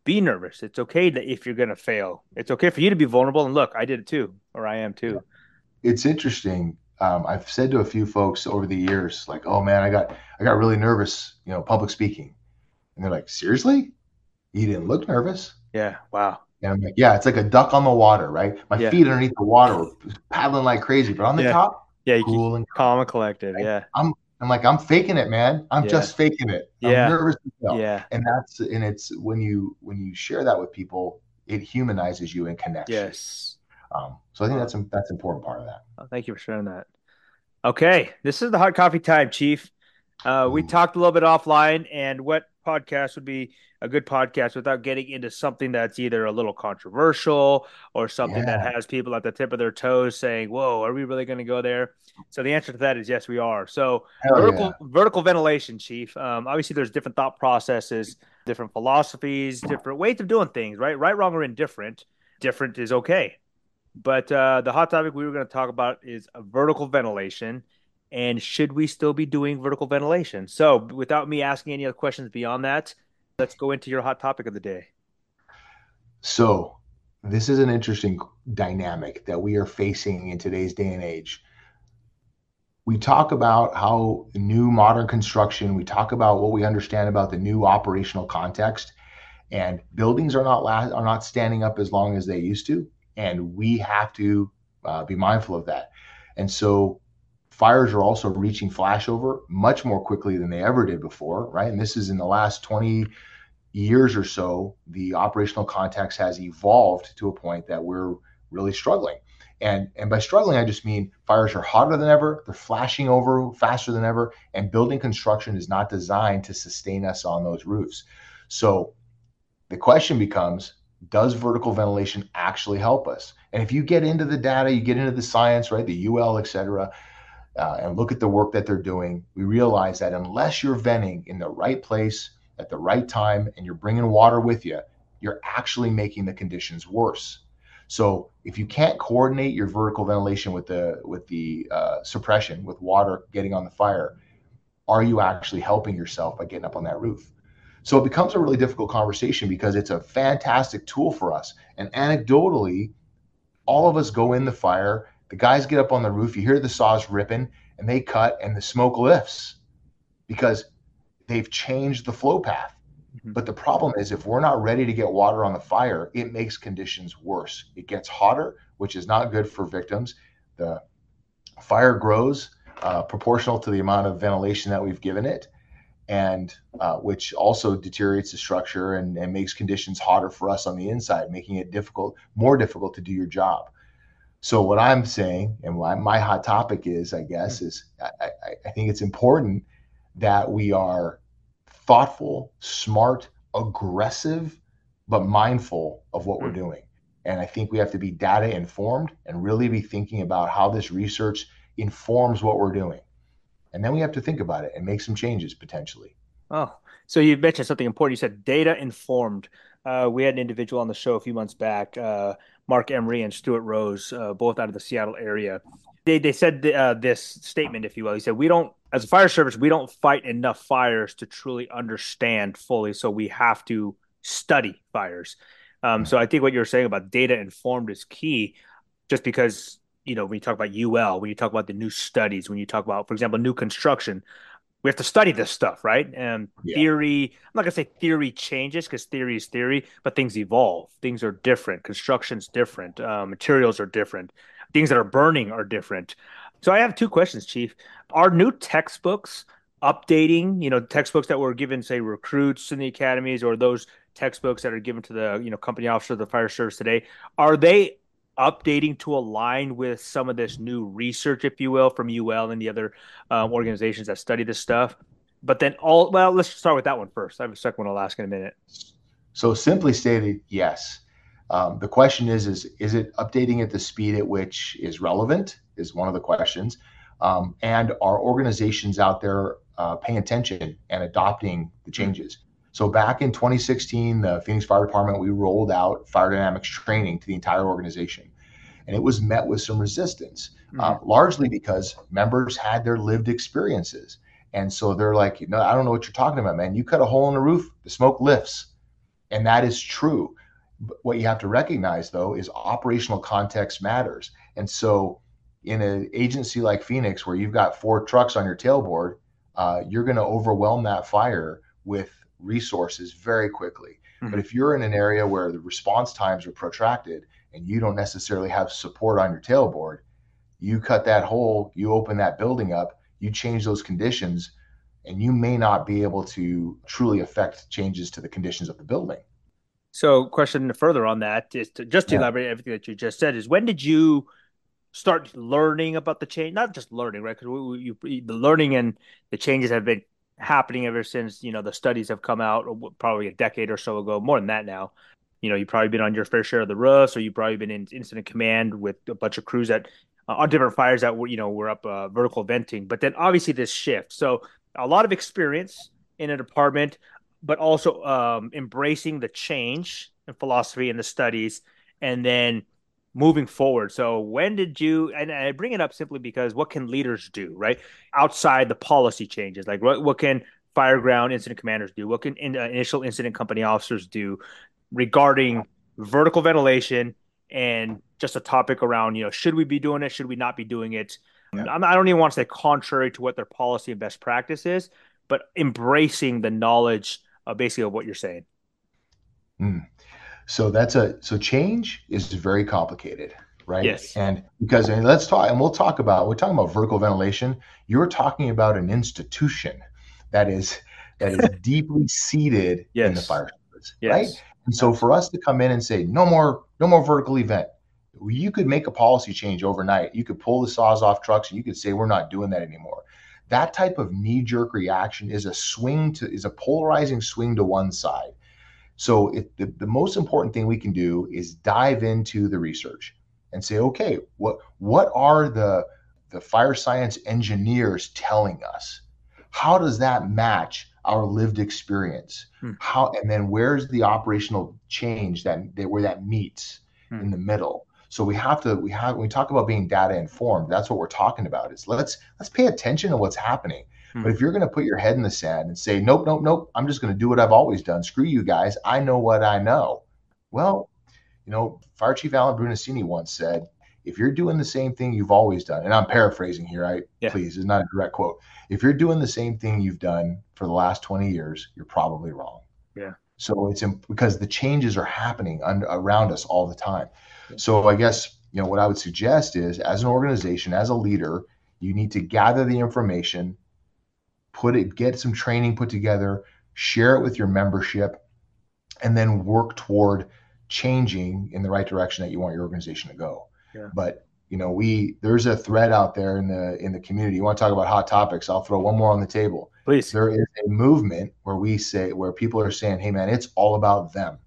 be nervous. It's okay that if you're going to fail, it's okay for you to be vulnerable. And look, I did it too, or I am too. It's interesting. Um, I've said to a few folks over the years, like, "Oh man, I got I got really nervous, you know, public speaking," and they're like, "Seriously? You didn't look nervous?" Yeah. Wow. And I'm like, "Yeah, it's like a duck on the water, right? My Yeah. feet underneath the water were paddling like crazy, but on the Yeah. top, Yeah. You cool and calm and collected. right? Yeah. I'm I'm like, I'm faking it, man. I'm Yeah. just faking it. I'm Yeah. nervous as hell." Yeah. And that's and it's when you when you share that with people, it humanizes you and connects you. Yes. Um, so I think that's that's an important part of that. Oh, thank you for sharing that. Okay, this is the hot coffee time, Chief. Uh, we Ooh. talked a little bit offline, and what podcast would be a good podcast without getting into something that's either a little controversial or something that Yeah. has people at the tip of their toes saying, "Whoa, are we really going to go there?" So the answer to that is yes, we are. So Hell vertical yeah. vertical ventilation, Chief. Um, obviously, there's different thought processes, different philosophies, different ways of doing things. Right, right, wrong, or indifferent. Different is okay. But uh, the hot topic we were going to talk about is a vertical ventilation, and should we still be doing vertical ventilation? So, without me asking any other questions beyond that, let's go into your hot topic of the day. So this is an interesting dynamic that we are facing in today's day and age. We talk about how new modern construction, we talk about what we understand about the new operational context, and buildings are not la- are not standing up as long as they used to, and we have to uh, be mindful of that. And so fires are also reaching flashover much more quickly than they ever did before, right? And this is in the last twenty years or so, the operational context has evolved to a point that we're really struggling. And, and by struggling, I just mean fires are hotter than ever, they're flashing over faster than ever, and building construction is not designed to sustain us on those roofs. So the question becomes, does vertical ventilation actually help us? And if you get into the data, you get into the science, right, the U L, et cetera, uh, and look at the work that they're doing, we realize that unless you're venting in the right place at the right time and you're bringing water with you, you're actually making the conditions worse. So if you can't coordinate your vertical ventilation with the with the uh, suppression, with water getting on the fire, are you actually helping yourself by getting up on that roof? So it becomes a really difficult conversation because it's a fantastic tool for us. And anecdotally, all of us go in the fire, the guys get up on the roof, you hear the saws ripping, and they cut, and the smoke lifts because they've changed the flow path. Mm-hmm. But the problem is, if we're not ready to get water on the fire, it makes conditions worse. It gets hotter, which is not good for victims. The fire grows uh, proportional to the amount of ventilation that we've given it, and uh, which also deteriorates the structure and, and makes conditions hotter for us on the inside, making it difficult, more difficult to do your job. So what I'm saying, and my, my hot topic is, I guess, is I, I, I think it's important that we are thoughtful, smart, aggressive, but mindful of what we're doing. And I think we have to be data informed and really be thinking about how this research informs what we're doing. And then we have to think about it and make some changes potentially. Oh, so you mentioned something important. You said data informed. Uh, we had an individual on the show a few months back, uh, Mark Emery and Stuart Rose, uh, both out of the Seattle area. They they said uh, this statement, if you will. He said, we don't, as a fire service, we don't fight enough fires to truly understand fully. So we have to study fires. Um, so I think what you're saying about data informed is key, just because, you know, when you talk about U L, when you talk about the new studies, when you talk about, for example, new construction, we have to study this stuff, right? And yeah. theory, I'm not going to say theory changes because theory is theory, but things evolve. Things are different. Construction's different. Uh, materials are different. Things that are burning are different. So I have two questions, Chief. Are new textbooks updating, you know, textbooks that were given, say, recruits in the academies, or those textbooks that are given to the, you know, company officer of the fire service today, are they updating to align with some of this new research, if you will, from U L and the other um, organizations that study this stuff? But then all, well, let's start with that one first. I have a second one I'll ask in a minute. So simply stated, yes. Um, the question is, is, is it updating at the speed at which is relevant is one of the questions. Um, and are organizations out there uh, paying attention and adopting the changes? So back in twenty sixteen, the Phoenix Fire Department, we rolled out fire dynamics training to the entire organization. And it was met with some resistance, mm-hmm. uh, largely because members had their lived experiences. And so they're like, no, I don't know what you're talking about, man. You cut a hole in the roof, the smoke lifts. And that is true. What you have to recognize, though, is operational context matters. And so in an agency like Phoenix, where you've got four trucks on your tailboard, uh, you're going to overwhelm that fire with resources very quickly. Mm-hmm. But if you're in an area where the response times are protracted and you don't necessarily have support on your tailboard, you cut that hole, you open that building up, you change those conditions, and you may not be able to truly affect changes to the conditions of the building. So, question further on that is to just to yeah. elaborate everything that you just said is when did you start learning about the change? Not just learning, right? Because we, we, the learning and the changes have been happening ever since, you know, the studies have come out probably a decade or so ago, more than that now. You know, you've probably been on your fair share of the roofs, or you've probably been in incident command with a bunch of crews that uh, on different fires that were, you know, were up uh, vertical venting. But then obviously this shift. So a lot of experience in a department, but also um, embracing the change and philosophy in the studies, and then moving forward. So when did you, and I bring it up simply because what can leaders do, right? Outside the policy changes, like what, what can fireground incident commanders do? What can in, uh, initial incident company officers do regarding vertical ventilation and just a topic around, you know, should we be doing it? Should we not be doing it? Yeah. I don't even want to say contrary to what their policy and best practice is, but embracing the knowledge of basically of what you're saying. Mm. So that's a, so change is very complicated, right? Yes. And because, and let's talk, and we'll talk about, we're talking about vertical ventilation. You're talking about an institution that is, that is deeply seated yes. in the fire service, yes. right? And so for us to come in and say, no more, no more vertical event, you could make a policy change overnight. You could pull the saws off trucks and you could say, we're not doing that anymore. That type of knee-jerk reaction is a swing to, is a polarizing swing to one side. So it, the, the most important thing we can do is dive into the research and say, okay, what, what are the, the fire science engineers telling us? How does that match our lived experience? Hmm. How, and then where's the operational change that, that where that meets hmm. in the middle? So we have to, we have, when we talk about being data informed, that's what we're talking about is let's, let's pay attention to what's happening. Hmm. But if you're going to put your head in the sand and say, nope, nope, nope, I'm just going to do what I've always done. Screw you guys. I know what I know. Well, you know, Fire Chief Alan Brunacini once said, if you're doing the same thing you've always done, and I'm paraphrasing here, I yeah. please, it's not a direct quote. If you're doing the same thing you've done for the last twenty years, you're probably wrong. Yeah. So it's in, because the changes are happening under, around us all the time. Yeah. So I guess, you know, what I would suggest is as an organization, as a leader, you need to gather the information, put it, get some training put together, share it with your membership, and then work toward changing in the right direction that you want your organization to go. Yeah. But you know, we there's a thread out there in the in the community. You want to talk about hot topics? I'll throw one more on the table. Please. There is a movement where we say where people are saying, "Hey, man, it's all about them."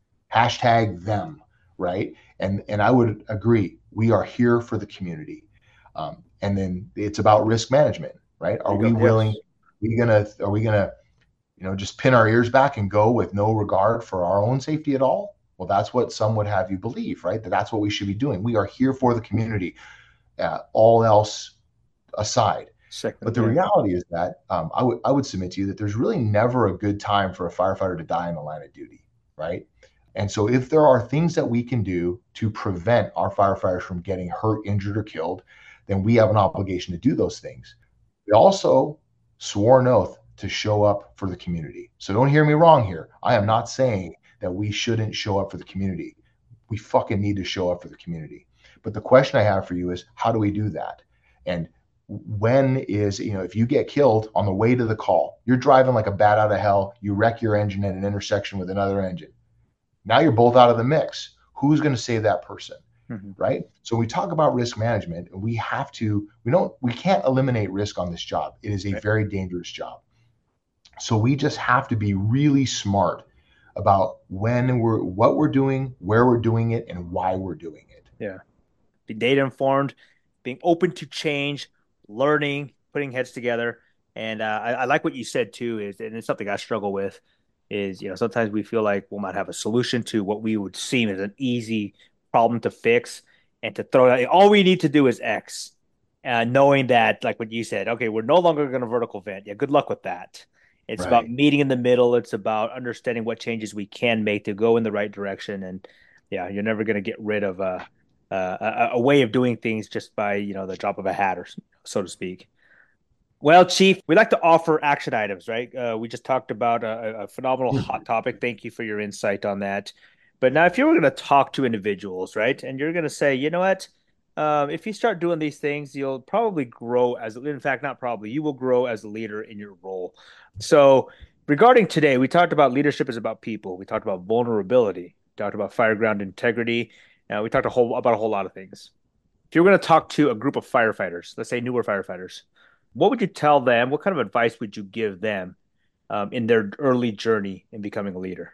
Hashtag them, right? And and I would agree. We are here for the community, um, and then it's about risk management, right? Are we willing? Are we gonna? Are we gonna? You know, just pin our ears back and go with no regard for our own safety at all? Well, that's what some would have you believe, right? That that's what we should be doing. We are here for the community, uh, all else aside. Second, but the yeah. reality is that um, I would I would submit to you that there's really never a good time for a firefighter to die in the line of duty, right? And so if there are things that we can do to prevent our firefighters from getting hurt, injured, or killed, then we have an obligation to do those things. We also swore an oath to show up for the community. So don't hear me wrong here. I am not saying that we shouldn't show up for the community. We fucking need to show up for the community. But the question I have for you is, how do we do that? And when is, you know, if you get killed on the way to the call, you're driving like a bat out of hell, you wreck your engine at an intersection with another engine. Now you're both out of the mix. Who's going to save that person? Mm-hmm. Right? So when we talk about risk management, we have to, we don't, we can't eliminate risk on this job. It is a right. very dangerous job. So we just have to be really smart about when we're, what we're doing, where we're doing it, and why we're doing it. Yeah. Be data informed, being open to change, learning, putting heads together. And uh, I, I like what you said too, is, and it's something I struggle with, is, you know, sometimes we feel like we might have a solution to what we would seem as an easy problem to fix, and to throw out, all we need to do is X, uh, knowing that, like what you said, okay, we're no longer going to vertical vent. Yeah, good luck with that. It's about Right. meeting in the middle. It's about understanding what changes we can make to go in the right direction. And yeah, you're never going to get rid of a, a a way of doing things just by, you know, the drop of a hat, or so to speak. Well, Chief, we like to offer action items, right? Uh, we just talked about a, a phenomenal hot topic. Thank you for your insight on that. But now, if you were going to talk to individuals, right, and you're going to say, you know what, um, if you start doing these things, you'll probably grow as, in fact, not probably, you will grow as a leader in your role. So, regarding today, we talked about leadership is about people. We talked about vulnerability. We talked about fireground integrity. Uh, we talked a whole about a whole lot of things. If you're going to talk to a group of firefighters, let's say newer firefighters, what would you tell them? What kind of advice would you give them um, in their early journey in becoming a leader?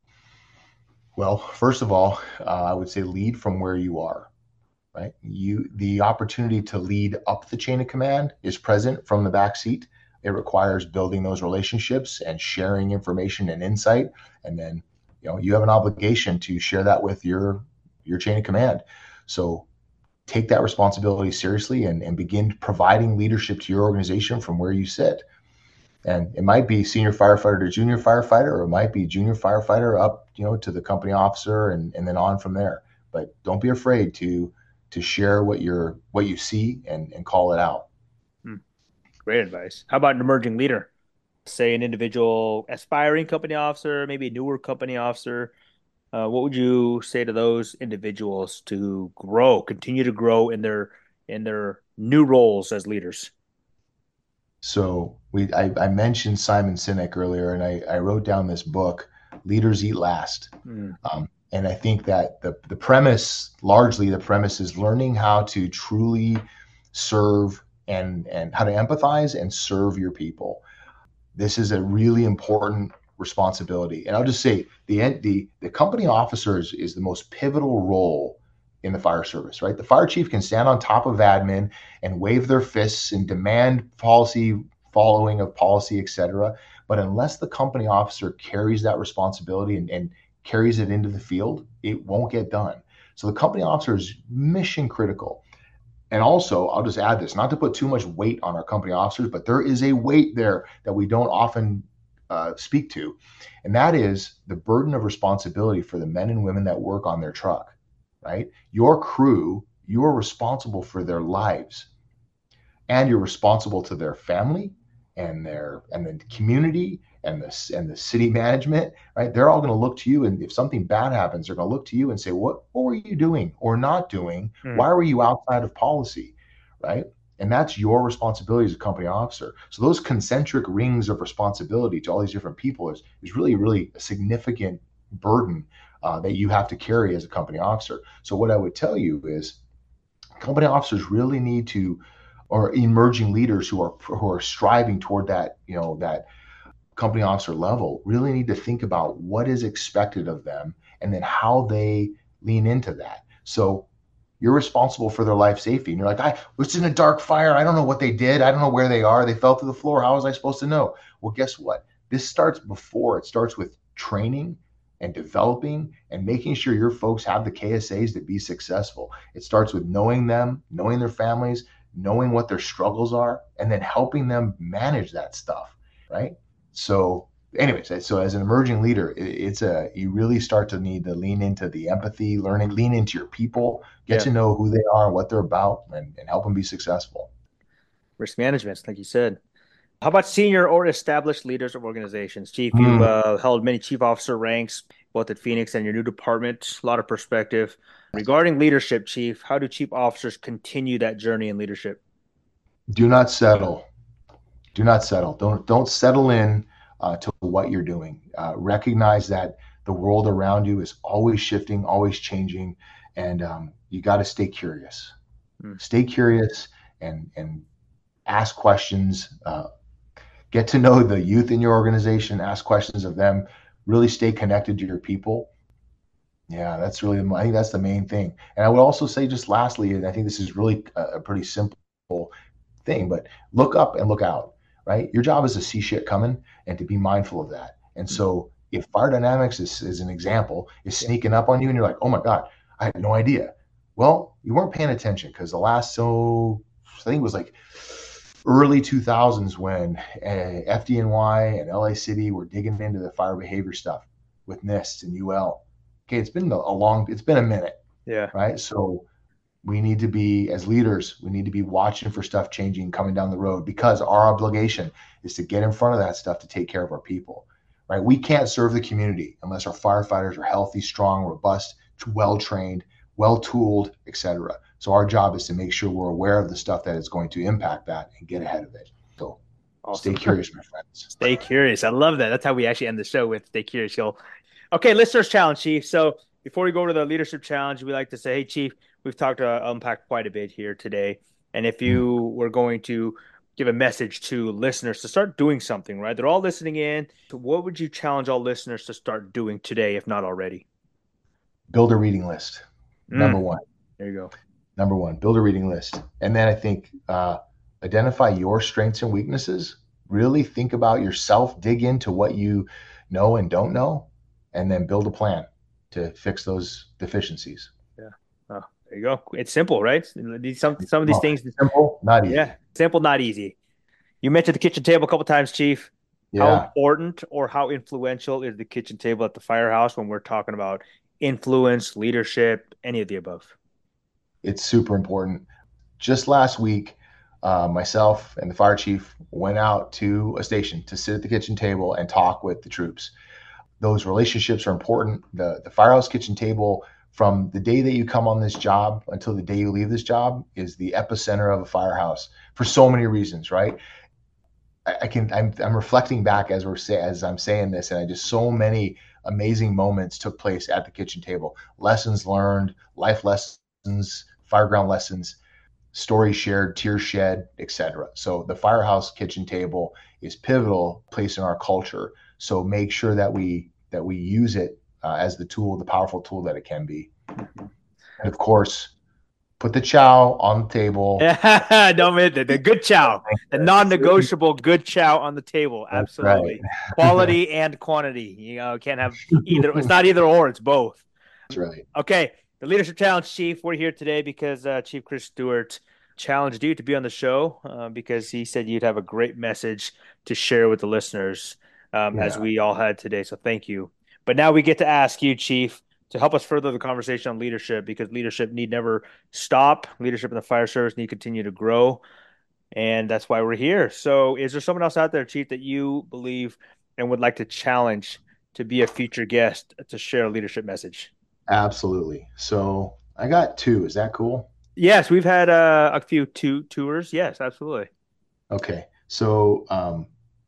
Well, first of all, uh, I would say lead from where you are, right? You, the opportunity to lead up the chain of command is present from the back seat. It requires building those relationships and sharing information and insight. And then, you know, you have an obligation to share that with your, your chain of command. So take that responsibility seriously and, and begin providing leadership to your organization from where you sit. And it might be senior firefighter to junior firefighter, or it might be junior firefighter up, you know, to the company officer, and, and then on from there. But don't be afraid to to share what you're what you see and, and call it out. Hmm, great advice. How about an emerging leader? Say an individual aspiring company officer, maybe a newer company officer. Uh, what would you say to those individuals to grow, continue to grow in their in their new roles as leaders? So we I, I mentioned Simon Sinek earlier, and I, I wrote down this book, Leaders Eat Last. Hmm. Um, and I think that the the premise, largely the premise, is learning how to truly serve and and how to empathize and serve your people. This is a really important responsibility. And I'll just say the the the company officer is, is the most pivotal role in the fire service, right? The fire chief can stand on top of admin and wave their fists and demand policy following of policy, et cetera. But unless the company officer carries that responsibility and, and carries it into the field, it won't get done. So the company officer is mission critical. And also, I'll just add this, not to put too much weight on our company officers, but there is a weight there that we don't often uh, speak to. And that is the burden of responsibility for the men and women that work on their truck, right? Your crew, you are responsible for their lives, and you're responsible to their family and their and the community and the and the city management, right? They're all going to look to you, and if something bad happens, they're going to look to you and say, "What what were you doing or not doing? Hmm. Why were you outside of policy?" Right? And that's your responsibility as a company officer. So those concentric rings of responsibility to all these different people is is really really a significant burden uh, that you have to carry as a company officer. So what I would tell you is, company officers really need to, or emerging leaders who are who are striving toward that, you know, that company officer level, really need to think about what is expected of them and then how they lean into that. So you're responsible for their life safety, and you're like, I was in a dark fire. I don't know what they did. I don't know where they are. They fell to the floor. How was I supposed to know? Well, guess what? This starts before. It starts with training and developing and making sure your folks have the K S As to be successful. It starts with knowing them, knowing their families, knowing what their struggles are, and then helping them manage that stuff, right? So anyways, so as an emerging leader, it's a, you really start to need to lean into the empathy, learning, lean into your people, get Yeah. to know who they are, what they're about, and, and help them be successful. Risk management, like you said. How about senior or established leaders of organizations? Chief, you've Mm. uh, held many chief officer ranks, both at Phoenix and your new department. A lot of perspective. Regarding leadership, Chief, how do chief officers continue that journey in leadership? Do not settle. Do not settle. Don't don't settle in uh, to what you're doing. Uh, recognize that the world around you is always shifting, always changing, and um, you got to stay curious. Hmm. Stay curious and and ask questions. Uh, get to know the youth in your organization. Ask questions of them. Really stay connected to your people. Yeah, that's really. I think that's the main thing. And I would also say, just lastly, and I think this is really a, a pretty simple thing, but look up and look out, right? Your job is to see shit coming and to be mindful of that. And so if Fire Dynamics is, is an example, is sneaking up on you and you're like, oh my God, I had no idea. Well, you weren't paying attention, because the last, so I think it was like early two thousands when uh, F D N Y and L A City were digging into the fire behavior stuff with NIST and U L. Okay, it's been a long, it's been a minute. Yeah. Right. So we need to be, as leaders, we need to be watching for stuff changing, coming down the road, because our obligation is to get in front of that stuff to take care of our people. Right. We can't serve the community unless our firefighters are healthy, strong, robust, well-trained, well-tooled, et cetera. So our job is to make sure we're aware of the stuff that is going to impact that and get ahead of it. So awesome. Stay curious, my friends. Stay curious. I love that. That's how we actually end the show, with stay curious. You'll... Okay, listeners challenge, Chief. So before we go to the leadership challenge, we like to say, hey, Chief, we've talked to uh, unpack quite a bit here today. And if you mm. were going to give a message to listeners to start doing something, right? They're all listening in. So what would you challenge all listeners to start doing today, if not already? Build a reading list. Mm. Number one. There you go. Number one, build a reading list. And then I think uh, identify your strengths and weaknesses. Really think about yourself, dig into what you know and don't know, and then build a plan to fix those deficiencies. Yeah. Oh, there you go. It's simple, right? Some, some of these oh, things. Simple, not easy. Yeah. Simple, not easy. You mentioned the kitchen table a couple times, Chief. Yeah. How important or how influential is the kitchen table at the firehouse when we're talking about influence, leadership, any of the above? It's super important. Just last week, uh, myself and the fire chief went out to a station to sit at the kitchen table and talk with the troops. Those relationships are important. The, the firehouse kitchen table, from the day that you come on this job until the day you leave this job, is the epicenter of a firehouse for so many reasons, right? I, I can, I'm, I'm reflecting back as we're say, as I'm saying this, and I just, so many amazing moments took place at the kitchen table. Lessons learned, life lessons, fireground lessons, stories shared, tears shed, et cetera. So the firehouse kitchen table is pivotal place in our culture. So make sure that we that we use it uh, as the tool, the powerful tool that it can be. And of course, put the chow on the table. Don't miss it. The good chow, the non-negotiable good chow on the table. Absolutely, right. Quality and quantity. You know, can't have either. It's not either or. It's both. That's right. Okay. The Leadership Challenge, Chief, we're here today because uh, Chief Chris Stewart challenged you to be on the show uh, because he said you'd have a great message to share with the listeners, um, yeah. as we all had today. So thank you. But now we get to ask you, Chief, to help us further the conversation on leadership, because leadership need never stop. Leadership in the fire service need to continue to grow. And that's why we're here. So is there someone else out there, Chief, that you believe and would like to challenge to be a future guest to share a leadership message? Absolutely. So I got two. Is that cool? Yes, we've had uh, a few two tours. Yes, absolutely. Okay. So um,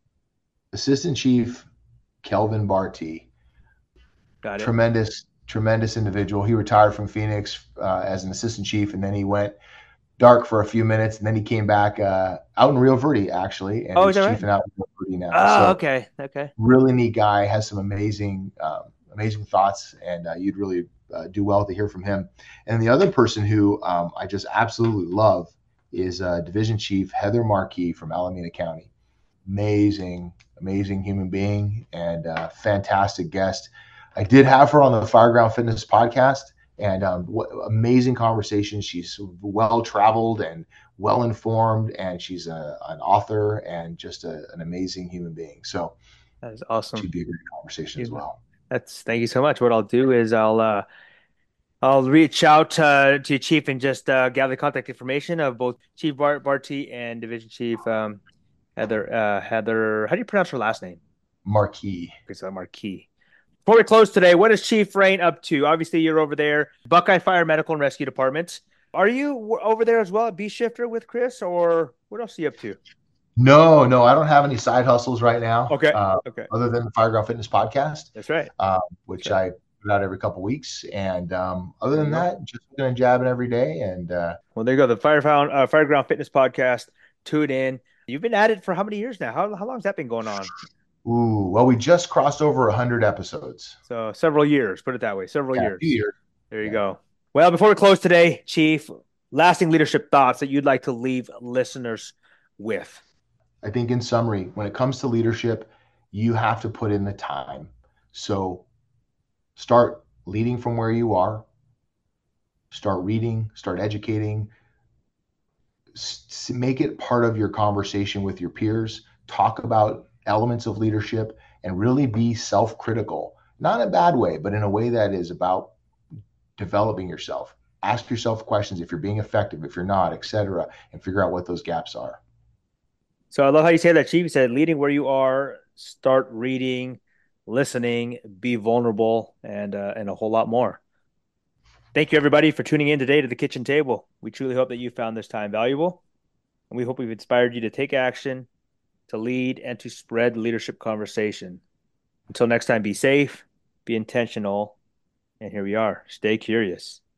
Assistant Chief Kelvin Barty, got it. Tremendous, tremendous individual. He retired from Phoenix uh, as an assistant chief, and then he went dark for a few minutes, and then he came back uh, out in Rio Verde, actually, and oh, he's chiefing right? out in Rio Verde now. Oh, so, okay. Okay. Really neat guy. Has some amazing um, amazing thoughts, and uh, you'd really uh, do well to hear from him. And the other person who um, I just absolutely love is uh, Division Chief Heather Markey from Alameda County. Amazing, amazing human being and uh, fantastic guest. I did have her on the Fireground Fitness podcast, and um, what amazing conversation. She's well-traveled and well-informed, and she's a, an author and just a, an amazing human being. So that is awesome. She'd be a great conversation as well. That's thank you so much. What I'll do is I'll uh, I'll reach out uh, to Chief and just uh, gather contact information of both Chief Bart Barty and Division Chief um, Heather uh, Heather. How do you pronounce her last name? Marquis. Okay, so Marquis. Before we close today, what is Chief Rain up to? Obviously, you're over there, Buckeye Fire Medical and Rescue Department. Are you over there as well at B Shifter with Chris, or what else are you up to? No, no, I don't have any side hustles right now. Okay. Uh, okay. Other than the Fireground Fitness podcast. That's right. Um, which That's right. I put out every couple of weeks. And um, other than that, just going to jabbing every day. And uh, well, there you go. The Fireground uh, Fireground Fitness podcast. Tune in. You've been at it for how many years now? How how long has that been going on? Ooh, well, we just crossed over one hundred episodes. So several years. Put it that way. Several yeah, years. A few years. There you yeah. go. Well, before we close today, Chief, lasting leadership thoughts that you'd like to leave listeners with. I think in summary, when it comes to leadership, you have to put in the time. So start leading from where you are, start reading, start educating, S- make it part of your conversation with your peers. Talk about elements of leadership and really be self-critical, not in a bad way, but in a way that is about developing yourself. Ask yourself questions if you're being effective, if you're not, et cetera, and figure out what those gaps are. So I love how you say that, Chief. You said leading where you are, start reading, listening, be vulnerable, and uh, and a whole lot more. Thank you, everybody, for tuning in today to the Kitchen Table. We truly hope that you found this time valuable, and we hope we've inspired you to take action, to lead, and to spread leadership conversation. Until next time, be safe, be intentional, and here we are. Stay curious.